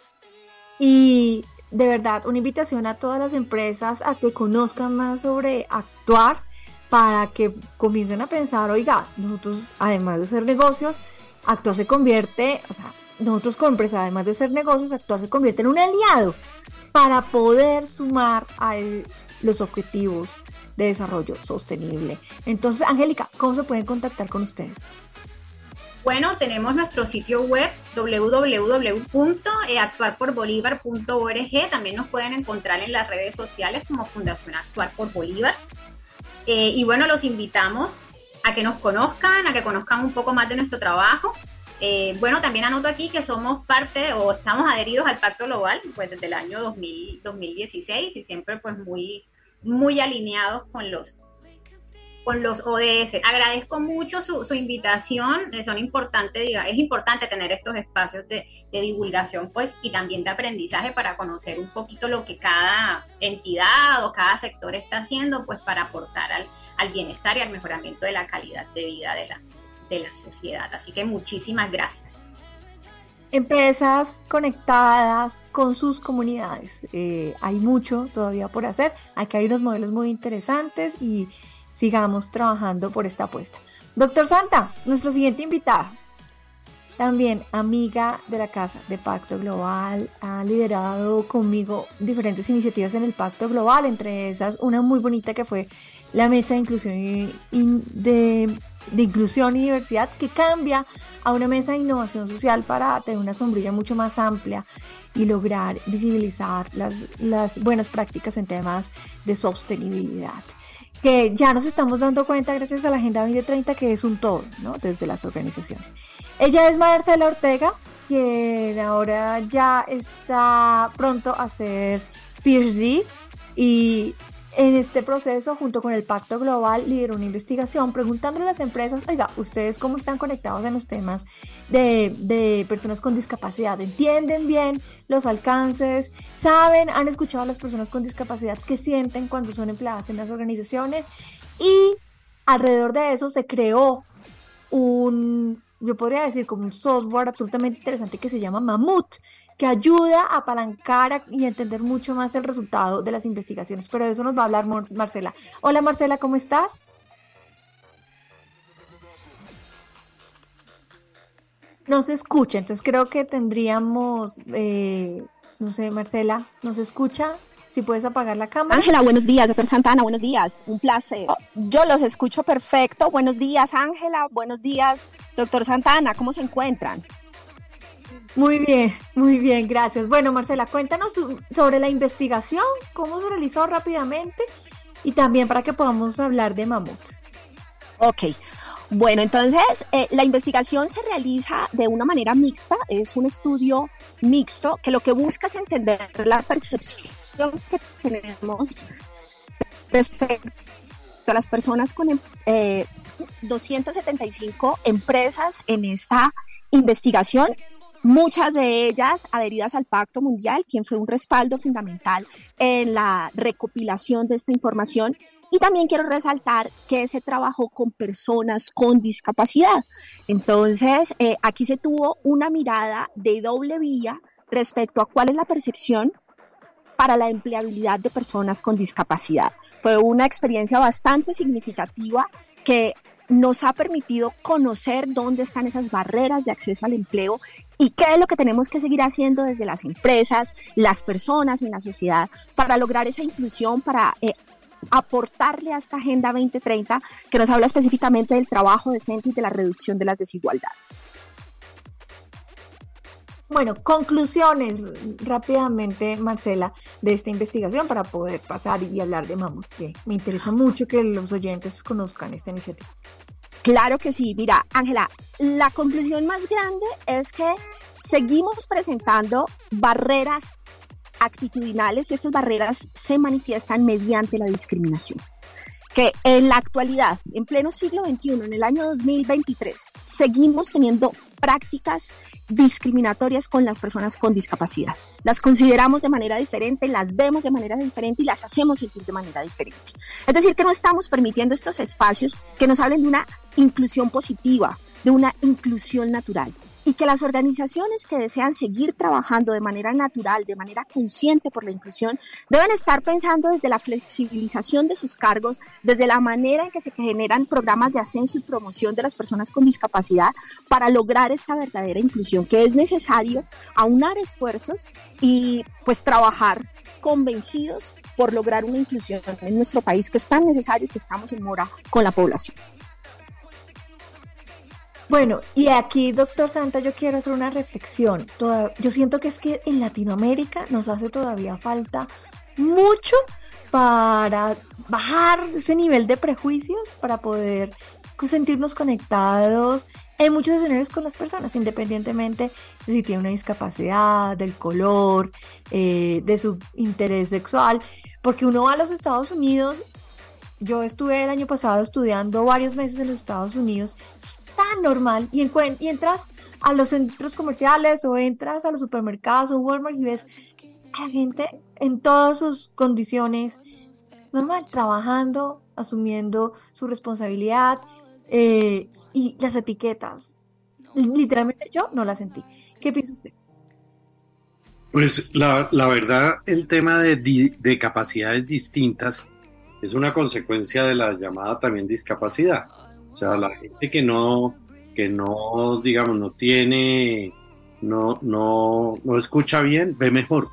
Y de verdad, una invitación a todas las empresas a que conozcan más sobre Actuar, para que comiencen a pensar, oiga, nosotros, además de ser negocios, Actuar se convierte, o sea, nosotros como empresa, además de ser negocios, Actuar se convierte en un aliado para poder sumar a el, los objetivos de desarrollo sostenible. Entonces, Angélica, ¿cómo se pueden contactar con ustedes? Bueno, tenemos nuestro sitio web doble u doble u doble u punto actuar por bolívar punto org. También nos pueden encontrar en las redes sociales como Fundación Actuar por Bolívar. Eh, y bueno, los invitamos a que nos conozcan, a que conozcan un poco más de nuestro trabajo. Eh, bueno, también anoto aquí que somos parte o estamos adheridos al Pacto Global pues desde el año dos mil, dos mil dieciséis, y siempre pues muy, muy alineados con los, con los O D S. Agradezco mucho su, su invitación. Eh, son importantes, diga, es importante tener estos espacios de, de divulgación pues y también de aprendizaje para conocer un poquito lo que cada entidad o cada sector está haciendo pues para aportar al, al bienestar y al mejoramiento de la calidad de vida de la de la sociedad. Así que muchísimas gracias. Empresas conectadas con sus comunidades. Eh, hay mucho todavía por hacer. Aquí hay unos modelos muy interesantes y sigamos trabajando por esta apuesta. Doctor Santa, nuestra siguiente invitada, también amiga de la casa de Pacto Global, ha liderado conmigo diferentes iniciativas en el Pacto Global, entre esas una muy bonita que fue la Mesa de Inclusión y, y de de inclusión y diversidad, que cambia a una mesa de innovación social para tener una sombrilla mucho más amplia y lograr visibilizar las, las buenas prácticas en temas de sostenibilidad, que ya nos estamos dando cuenta gracias a la Agenda veinte treinta que es un todo, ¿no? Desde las organizaciones. Ella es Marcela Ortega, quien ahora ya está pronto a hacer P H D, y en este proceso, junto con el Pacto Global, lideró una investigación preguntándole a las empresas, oiga, ¿ustedes cómo están conectados en los temas de, de personas con discapacidad? ¿Entienden bien los alcances? ¿Saben? ¿Han escuchado a las personas con discapacidad qué sienten cuando son empleadas en las organizaciones? Y alrededor de eso se creó un, yo podría decir, como un software absolutamente interesante que se llama Mamut, que ayuda a apalancar y entender mucho más el resultado de las investigaciones. Pero de eso nos va a hablar Marcela. Hola Marcela, ¿cómo estás? No se escucha, entonces creo que tendríamos, eh, no sé, Marcela, ¿nos escucha? Si puedes apagar la cámara. Ángela, buenos días. Doctor Santana, buenos días. Un placer. Yo los escucho perfecto. Buenos días, Ángela. Buenos días, doctor Santana. ¿Cómo se encuentran? Muy bien, muy bien, gracias. Bueno, Marcela, cuéntanos sobre la investigación, cómo se realizó rápidamente y también para que podamos hablar de Mamut. Ok, bueno, entonces eh, la investigación se realiza de una manera mixta, es un estudio mixto que lo que busca es entender la percepción que tenemos respecto a las personas con, eh, doscientas setenta y cinco empresas en esta investigación, muchas de ellas adheridas al Pacto Mundial, quien fue un respaldo fundamental en la recopilación de esta información. Y también quiero resaltar que se trabajó con personas con discapacidad. Entonces, eh, aquí se tuvo una mirada de doble vía respecto a cuál es la percepción para la empleabilidad de personas con discapacidad. Fue una experiencia bastante significativa que nos ha permitido conocer dónde están esas barreras de acceso al empleo y qué es lo que tenemos que seguir haciendo desde las empresas, las personas en la sociedad para lograr esa inclusión, para eh, aportarle a esta Agenda veinte treinta que nos habla específicamente del trabajo decente y de la reducción de las desigualdades. Bueno, conclusiones rápidamente, Marcela, de esta investigación para poder pasar y hablar de Mamut, que me interesa mucho que los oyentes conozcan esta iniciativa. Claro que sí. Mira, Ángela, la conclusión más grande es que seguimos presentando barreras actitudinales y estas barreras se manifiestan mediante la discriminación. Que en la actualidad, en pleno siglo veintiuno, en el año dos mil veintitrés, seguimos teniendo prácticas discriminatorias con las personas con discapacidad. Las consideramos de manera diferente, las vemos de manera diferente y las hacemos sentir de manera diferente. Es decir, que no estamos permitiendo estos espacios que nos hablen de una inclusión positiva, de una inclusión natural. Y que las organizaciones que desean seguir trabajando de manera natural, de manera consciente por la inclusión, deben estar pensando desde la flexibilización de sus cargos, desde la manera en que se generan programas de ascenso y promoción de las personas con discapacidad para lograr esta verdadera inclusión, que es necesario aunar esfuerzos y pues trabajar convencidos por lograr una inclusión en nuestro país que es tan necesario y que estamos en mora con la población. Bueno, y aquí, doctor Santa, yo quiero hacer una reflexión. Toda, yo siento que es que en Latinoamérica nos hace todavía falta mucho para bajar ese nivel de prejuicios, para poder sentirnos conectados en muchos escenarios con las personas, independientemente de si tiene una discapacidad, del color, eh, de su interés sexual, porque uno va a los Estados Unidos. Yo estuve el año pasado estudiando varios meses en los Estados Unidos, es tan normal, y, encuent- y entras a los centros comerciales o entras a los supermercados o Walmart y ves a la gente en todas sus condiciones, normal, trabajando, asumiendo su responsabilidad, eh, y las etiquetas, literalmente yo no las sentí. ¿Qué piensa usted? Pues la, la verdad, el tema de, di- de capacidades distintas es una consecuencia de la llamada también discapacidad. O sea, la gente que no, que no, digamos, no tiene, no, no, no escucha bien, ve mejor.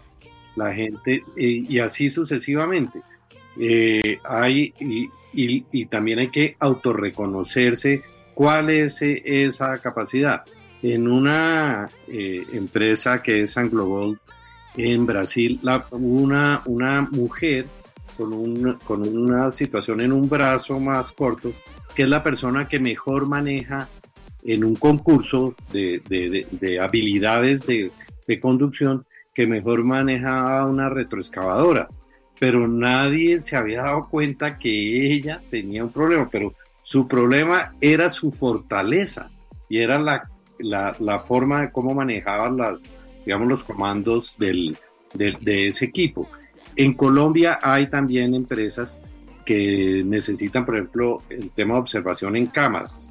La gente, y, y así sucesivamente. Eh, hay, y, y, y también hay que autorreconocerse cuál es esa capacidad. En una eh, empresa que es AngloGold en Brasil, la, una, una mujer con, un, con una situación en un brazo más corto, que es la persona que mejor maneja en un concurso de, de, de, de habilidades de, de conducción, que mejor maneja una retroexcavadora. Pero nadie se había dado cuenta que ella tenía un problema, pero su problema era su fortaleza y era la, la, la forma de cómo manejaban las, digamos, los comandos del, de, de ese equipo. En Colombia hay también empresas que necesitan, por ejemplo, el tema de observación en cámaras.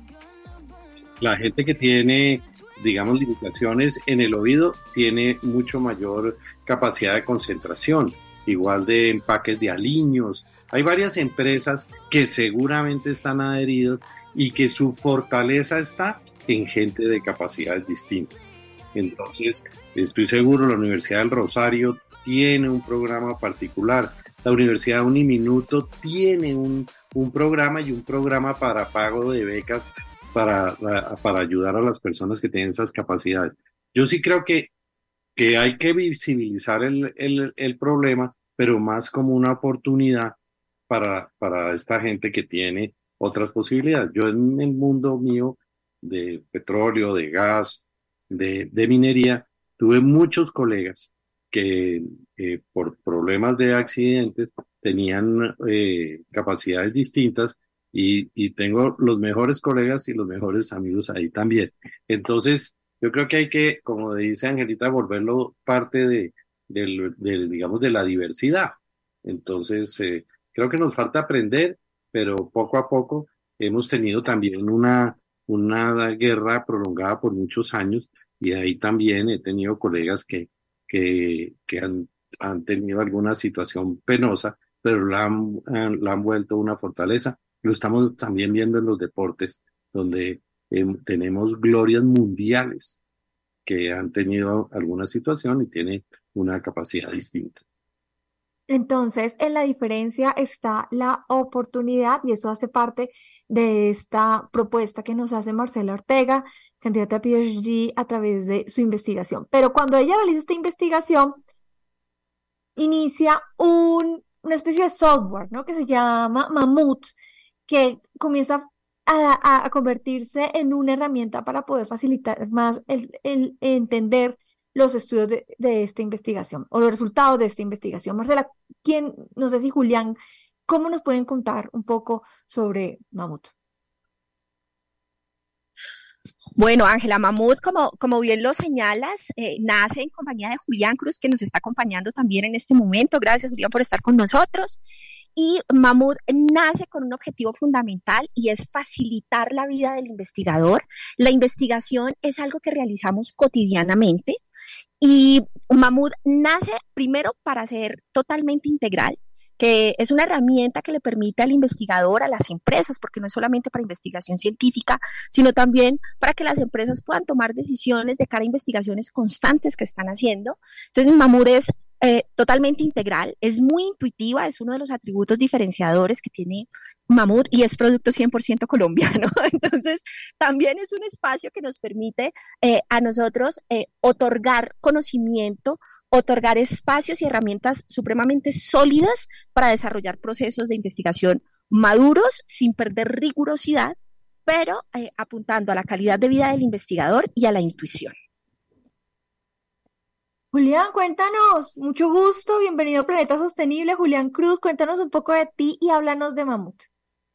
La gente que tiene, digamos, limitaciones en el oído tiene mucho mayor capacidad de concentración, igual de empaques de aliños. Hay varias empresas que seguramente están adheridos y que su fortaleza está en gente de capacidades distintas. Entonces, estoy seguro, la Universidad del Rosario tiene un programa particular. La Universidad Uniminuto tiene un, un programa y un programa para pago de becas para, para ayudar a las personas que tienen esas capacidades. Yo sí creo que, que hay que visibilizar el, el, el problema, pero más como una oportunidad para, para esta gente que tiene otras posibilidades. Yo en el mundo mío de petróleo, de gas, de, de minería, tuve muchos colegas que eh, por problemas de accidentes tenían eh, capacidades distintas y, y tengo los mejores colegas y los mejores amigos ahí también. Entonces, yo creo que hay que, como dice Angelita, volverlo parte de, del, del, digamos, de la diversidad. Entonces, eh, creo que nos falta aprender, pero poco a poco hemos tenido también una, una guerra prolongada por muchos años y ahí también he tenido colegas que, que, que han, han tenido alguna situación penosa, pero la han, han- la han vuelto una fortaleza. Lo estamos también viendo en los deportes, donde eh, tenemos glorias mundiales que han tenido alguna situación y tienen una capacidad distinta. Entonces, en la diferencia está la oportunidad y eso hace parte de esta propuesta que nos hace Marcela Ortega, candidata a PhD a través de su investigación. Pero cuando ella realiza esta investigación, inicia un, una especie de software, ¿no? Que se llama Mammoth, que comienza a, a- a convertirse en una herramienta para poder facilitar más el, el entender los estudios de, de esta investigación o los resultados de esta investigación. Marcela, ¿quién, no sé si Julián, cómo nos pueden contar un poco sobre Mammoth? Bueno, Ángela, Mammoth, como, como bien lo señalas, eh, nace en compañía de Julián Cruz, que nos está acompañando también en este momento. Gracias, Julián, por estar con nosotros. Y Mammoth nace con un objetivo fundamental y es facilitar la vida del investigador. La investigación es algo que realizamos cotidianamente y Mammoth nace primero para ser totalmente integral, que es una herramienta que le permite al investigador, a las empresas, porque no es solamente para investigación científica, sino también para que las empresas puedan tomar decisiones de cara a investigaciones constantes que están haciendo. Entonces, Mammoth es eh, totalmente integral, es muy intuitiva, es uno de los atributos diferenciadores que tiene Mammoth y es producto cien por ciento colombiano. Entonces, también es un espacio que nos permite eh, a nosotros eh, otorgar conocimiento, otorgar espacios y herramientas supremamente sólidas para desarrollar procesos de investigación maduros sin perder rigurosidad, pero eh, apuntando a la calidad de vida del investigador y a la intuición. Julián, cuéntanos, mucho gusto, bienvenido a Planeta Sostenible. Julián Cruz, cuéntanos un poco de ti y háblanos de Mammoth.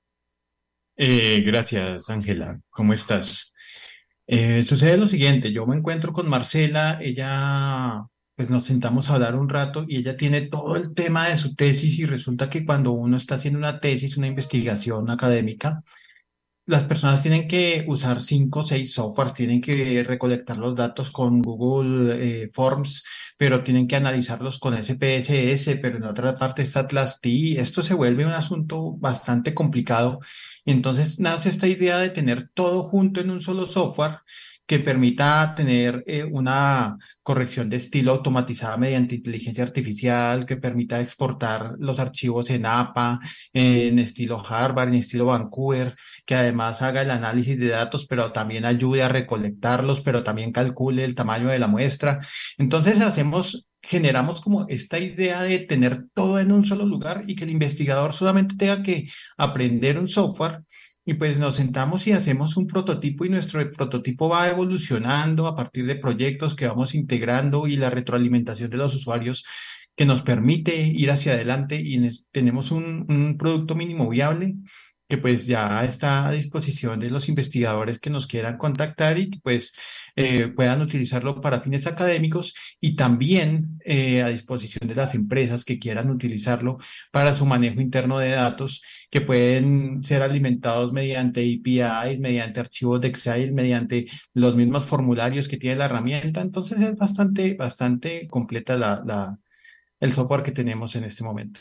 Eh, gracias, Ángela. ¿Cómo estás? Eh, sucede lo siguiente, yo me encuentro con Marcela, ella, pues nos sentamos a hablar un rato y ella tiene todo el tema de su tesis y resulta que cuando uno está haciendo una tesis, una investigación académica, las personas tienen que usar cinco o seis softwares, tienen que recolectar los datos con Google eh, Forms, pero tienen que analizarlos con S P S S, pero en otra parte está Atlas T. Esto se vuelve un asunto bastante complicado. Entonces nace esta idea de tener todo junto en un solo software que permita tener eh, una corrección de estilo automatizada mediante inteligencia artificial, que permita exportar los archivos en A P A, en estilo Harvard, en estilo Vancouver, que además haga el análisis de datos, pero también ayude a recolectarlos, pero también calcule el tamaño de la muestra. Entonces hacemos, generamos como esta idea de tener todo en un solo lugar y que el investigador solamente tenga que aprender un software y pues nos sentamos y hacemos un prototipo y nuestro prototipo va evolucionando a partir de proyectos que vamos integrando y la retroalimentación de los usuarios que nos permite ir hacia adelante y nes- tenemos un, un producto mínimo viable que pues ya está a disposición de los investigadores que nos quieran contactar y que pues eh, puedan utilizarlo para fines académicos y también eh, a disposición de las empresas que quieran utilizarlo para su manejo interno de datos que pueden ser alimentados mediante A P Is, mediante archivos de Excel, mediante los mismos formularios que tiene la herramienta. Entonces es bastante, bastante completa la, la, el software que tenemos en este momento.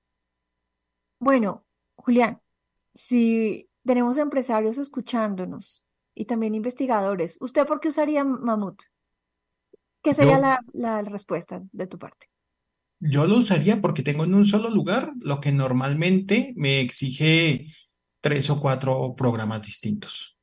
Bueno, Julián, si tenemos empresarios escuchándonos y también investigadores, ¿usted por qué usaría Mammoth? ¿Qué sería Yo la, la respuesta de tu parte? Yo lo usaría porque tengo en un solo lugar lo que normalmente me exige tres o cuatro programas distintos.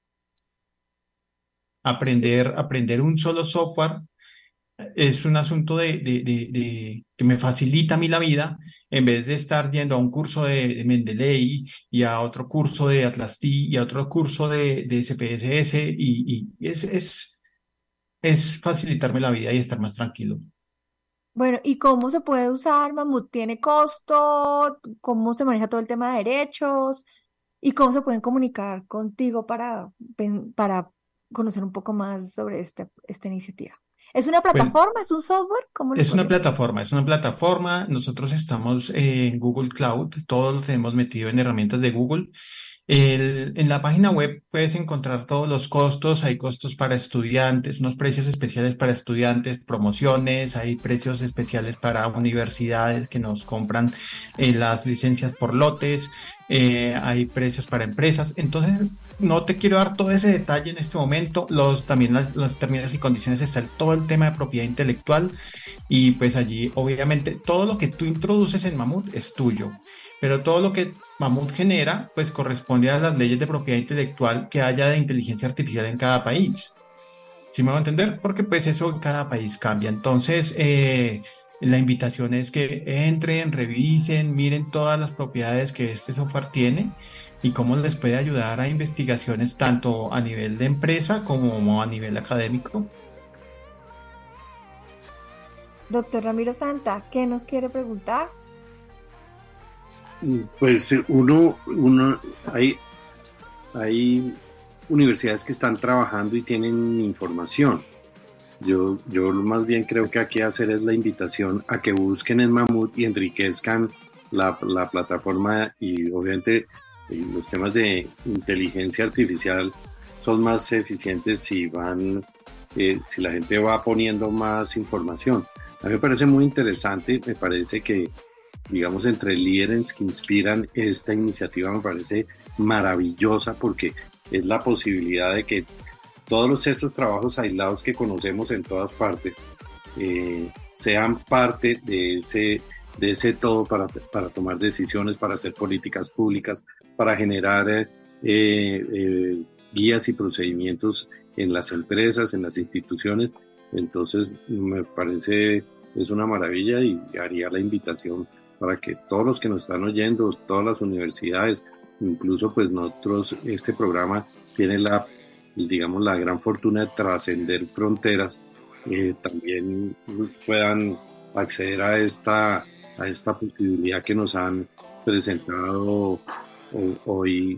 Aprender, aprender un solo software es un asunto de, de- de- de- que me facilita a mí la vida en vez de estar yendo a un curso de, de Mendeley y a otro curso de Atlas T y a otro curso de, de S P S S y, y es, es, es facilitarme la vida y estar más tranquilo. Bueno, ¿y cómo se puede usar Mammoth? ¿Tiene costo? ¿Cómo se maneja todo el tema de derechos? y cómo se pueden comunicar contigo para, para conocer un poco más sobre esta, esta iniciativa. ¿Es una plataforma? Pues, ¿Es un software? ¿Cómo lo es una podemos? plataforma, es una plataforma. Nosotros estamos en Google Cloud, todo lo tenemos metido en herramientas de Google. El- en la página web puedes encontrar todos los costos, hay costos para estudiantes, unos precios especiales para estudiantes, promociones, hay precios especiales para universidades que nos compran eh, las licencias por lotes, eh, hay precios para empresas. Entonces, no te quiero dar todo ese detalle en este momento, los, también las, los términos y condiciones está el- todo el tema de propiedad intelectual y pues allí obviamente todo lo que tú introduces en Mamut es tuyo, pero todo lo que Mamut genera, pues corresponde a las leyes de propiedad intelectual que haya de inteligencia artificial en cada país. ¿Sí me va a entender? Porque pues eso en cada país cambia. Entonces, eh, la invitación es que entren, revisen, miren todas las propiedades que este software tiene y cómo les puede ayudar a investigaciones tanto a nivel de empresa como a nivel académico. Doctor Ramiro Santa, ¿qué nos quiere preguntar? Pues eh, uno, uno hay, hay universidades que están trabajando y tienen información. Yo, yo más bien creo que aquí hacer es la invitación a que busquen en Mamut y enriquezcan la, la plataforma y obviamente eh, los temas de inteligencia artificial son más eficientes si van, eh, si la gente va poniendo más información. A mí me parece muy interesante, me parece que digamos, entre líderes que inspiran esta iniciativa me parece maravillosa porque es la posibilidad de que todos estos trabajos aislados que conocemos en todas partes eh, sean parte de ese, de ese todo para, para tomar decisiones, para hacer políticas públicas, para generar eh, eh, guías y procedimientos en las empresas, en las instituciones. Entonces me parece es una maravilla y haría la invitación para que todos los que nos están oyendo, todas las universidades, incluso pues nosotros, este programa tiene la, digamos, la gran fortuna de trascender fronteras, eh, también puedan acceder a esta, a esta posibilidad que nos han presentado hoy.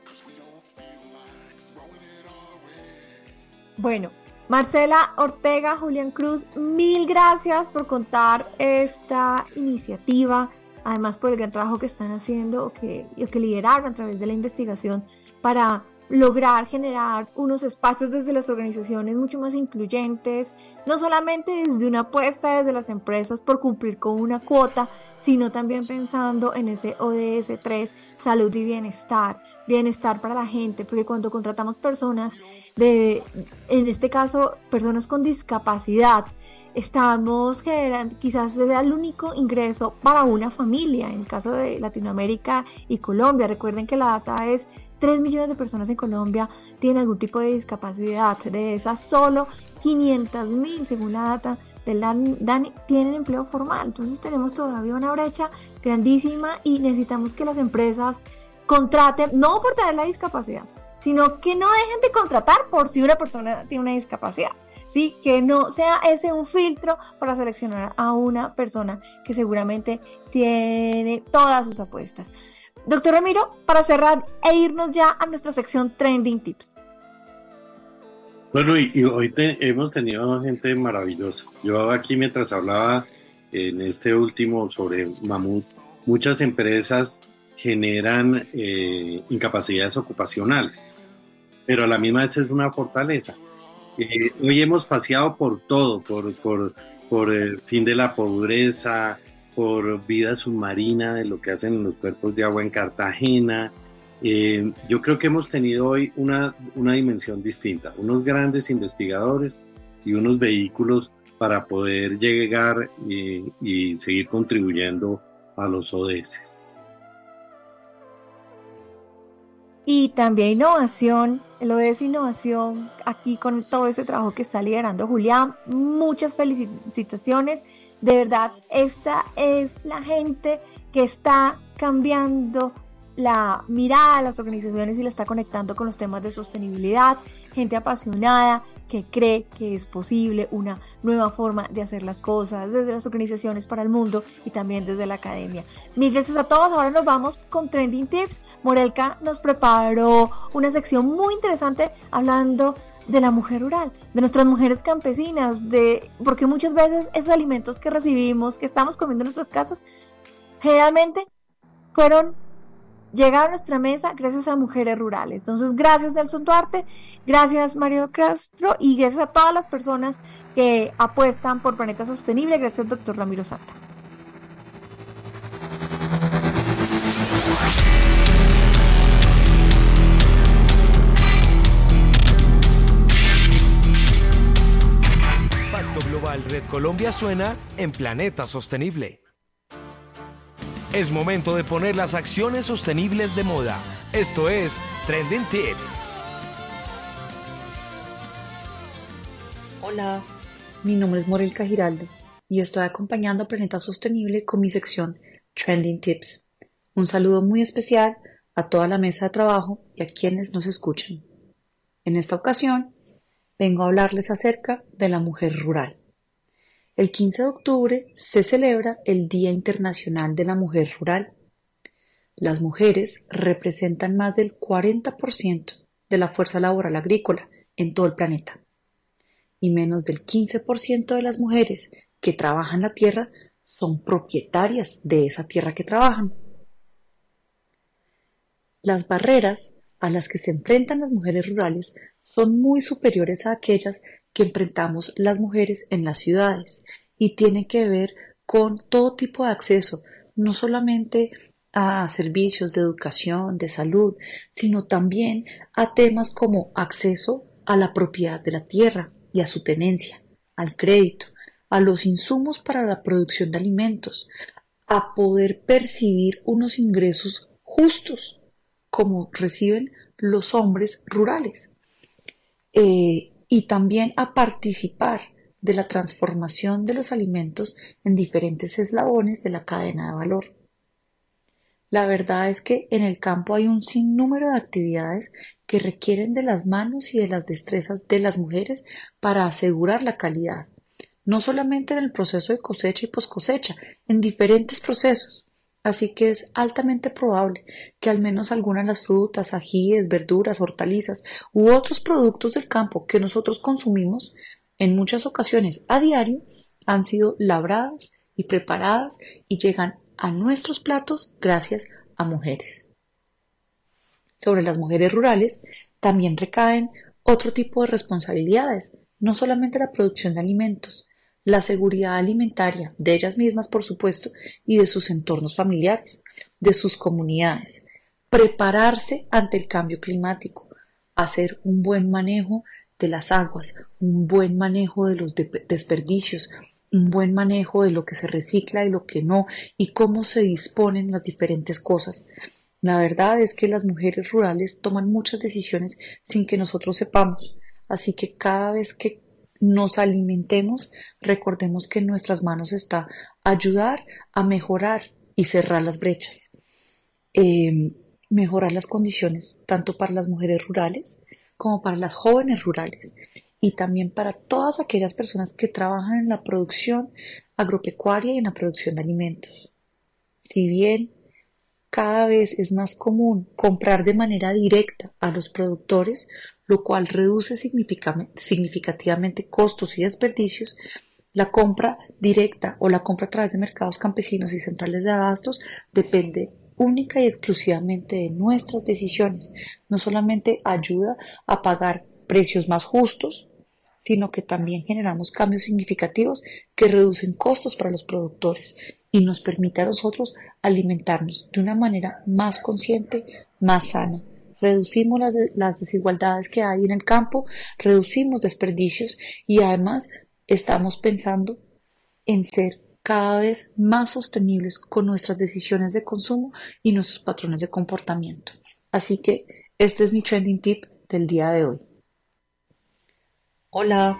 Bueno, Marcela Ortega, Julián Cruz, mil gracias por contar esta iniciativa, además por el gran trabajo que están haciendo o que, o que lideraron a través de la investigación para lograr generar unos espacios desde las organizaciones mucho más incluyentes, no solamente desde una apuesta desde las empresas por cumplir con una cuota, sino también pensando en ese O D S tres, salud y bienestar, bienestar para la gente, porque cuando contratamos personas, de, en este caso personas con discapacidad, estamos generando, quizás sea el único ingreso para una familia, en el caso de Latinoamérica y Colombia. Recuerden que la data es tres millones de personas en Colombia tienen algún tipo de discapacidad, de esas solo quinientas mil, según la data del DANI, tienen empleo formal. Entonces tenemos todavía una brecha grandísima y necesitamos que las empresas contraten, no por tener la discapacidad, sino que no dejen de contratar por si una persona tiene una discapacidad. Sí, que no sea ese un filtro para seleccionar a una persona que seguramente tiene todas sus apuestas. Doctor Ramiro, para cerrar e irnos ya a nuestra sección Trending Tips. Bueno, y, y hoy te, hemos tenido gente maravillosa. Yo aquí mientras hablaba en este último sobre Mamut, muchas empresas generan eh, incapacidades ocupacionales, pero a la misma vez es una fortaleza. Eh, hoy hemos paseado por todo, por, por, por el fin de la pobreza, por vida submarina, de lo que hacen en los cuerpos de agua en Cartagena. Eh, yo creo que hemos tenido hoy una, una dimensión distinta, unos grandes investigadores y unos vehículos para poder llegar y, y seguir contribuyendo a los O D S. Y también innovación, el O D S Innovación, aquí con todo ese trabajo que está liderando Julián, muchas felicitaciones. De verdad, esta es la gente que está cambiando la mirada de las organizaciones y la está conectando con los temas de sostenibilidad, gente apasionada, que cree que es posible una nueva forma de hacer las cosas desde las organizaciones para el mundo y también desde la academia. Mil gracias a todos. Ahora nos vamos con Trending Tips. Morelka nos preparó una sección muy interesante hablando de la mujer rural, de nuestras mujeres campesinas, de porque muchas veces esos alimentos que recibimos, que estamos comiendo en nuestras casas, generalmente fueron llegaron a nuestra mesa gracias a mujeres rurales. Entonces, gracias Nelson Duarte, gracias Mario Castro y gracias a todas las personas que apuestan por Planeta Sostenible. Gracias doctor Ramiro Santa. Pacto Global Red Colombia suena en Planeta Sostenible. Es momento de poner las acciones sostenibles de moda. Esto es Trending Tips. Hola, mi nombre es Morelka Giraldo y estoy acompañando a Planeta Sostenible con mi sección Trending Tips. Un saludo muy especial a toda la mesa de trabajo y a quienes nos escuchan. En esta ocasión, vengo a hablarles acerca de la mujer rural. El quince de octubre se celebra el Día Internacional de la Mujer Rural. Las mujeres representan más del cuarenta por ciento de la fuerza laboral agrícola en todo el planeta. Y menos del quince por ciento de las mujeres que trabajan la tierra son propietarias de esa tierra que trabajan. Las barreras a las que se enfrentan las mujeres rurales son muy superiores a aquellas que enfrentamos las mujeres en las ciudades y tienen que ver con todo tipo de acceso, no solamente a servicios de educación, de salud, sino también a temas como acceso a la propiedad de la tierra y a su tenencia, al crédito, a los insumos para la producción de alimentos, a poder percibir unos ingresos justos como reciben los hombres rurales. Eh, y también a participar de la transformación de los alimentos en diferentes eslabones de la cadena de valor. La verdad es que en el campo hay un sinnúmero de actividades que requieren de las manos y de las destrezas de las mujeres para asegurar la calidad, no solamente en el proceso de cosecha y poscosecha, en diferentes procesos. Así que es altamente probable que al menos algunas de las frutas, ajíes, verduras, hortalizas u otros productos del campo que nosotros consumimos en muchas ocasiones a diario han sido labradas y preparadas y llegan a nuestros platos gracias a mujeres. Sobre las mujeres rurales también recaen otro tipo de responsabilidades, no solamente la producción de alimentos, la seguridad alimentaria de ellas mismas, por supuesto, y de sus entornos familiares, de sus comunidades, prepararse ante el cambio climático, hacer un buen manejo de las aguas, un buen manejo de los de- desperdicios, un buen manejo de lo que se recicla y lo que no, y cómo se disponen las diferentes cosas. La verdad es que las mujeres rurales toman muchas decisiones sin que nosotros sepamos, así que cada vez que nos alimentemos, recordemos que en nuestras manos está ayudar a mejorar y cerrar las brechas, eh, mejorar las condiciones tanto para las mujeres rurales como para las jóvenes rurales y también para todas aquellas personas que trabajan en la producción agropecuaria y en la producción de alimentos. Si bien cada vez es más común comprar de manera directa a los productores, lo cual reduce significativamente costos y desperdicios, la compra directa o la compra a través de mercados campesinos y centrales de abastos depende única y exclusivamente de nuestras decisiones. No solamente ayuda a pagar precios más justos, sino que también generamos cambios significativos que reducen costos para los productores y nos permite a nosotros alimentarnos de una manera más consciente, más sana. Reducimos las, las desigualdades que hay en el campo, reducimos desperdicios y además estamos pensando en ser cada vez más sostenibles con nuestras decisiones de consumo y nuestros patrones de comportamiento. Así que este es mi trending tip del día de hoy. Hola.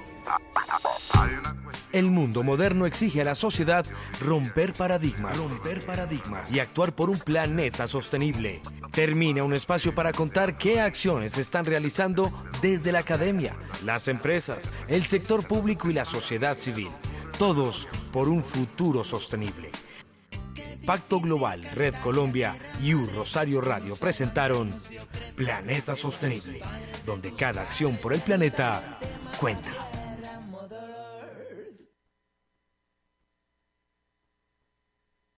El mundo moderno exige a la sociedad romper paradigmas, romper paradigmas y actuar por un planeta sostenible. Termina un espacio para contar qué acciones se están realizando desde la academia, las empresas, el sector público y la sociedad civil. Todos por un futuro sostenible. Pacto Global, Red Colombia y U Rosario Radio presentaron Planeta Sostenible, donde cada acción por el planeta cuenta.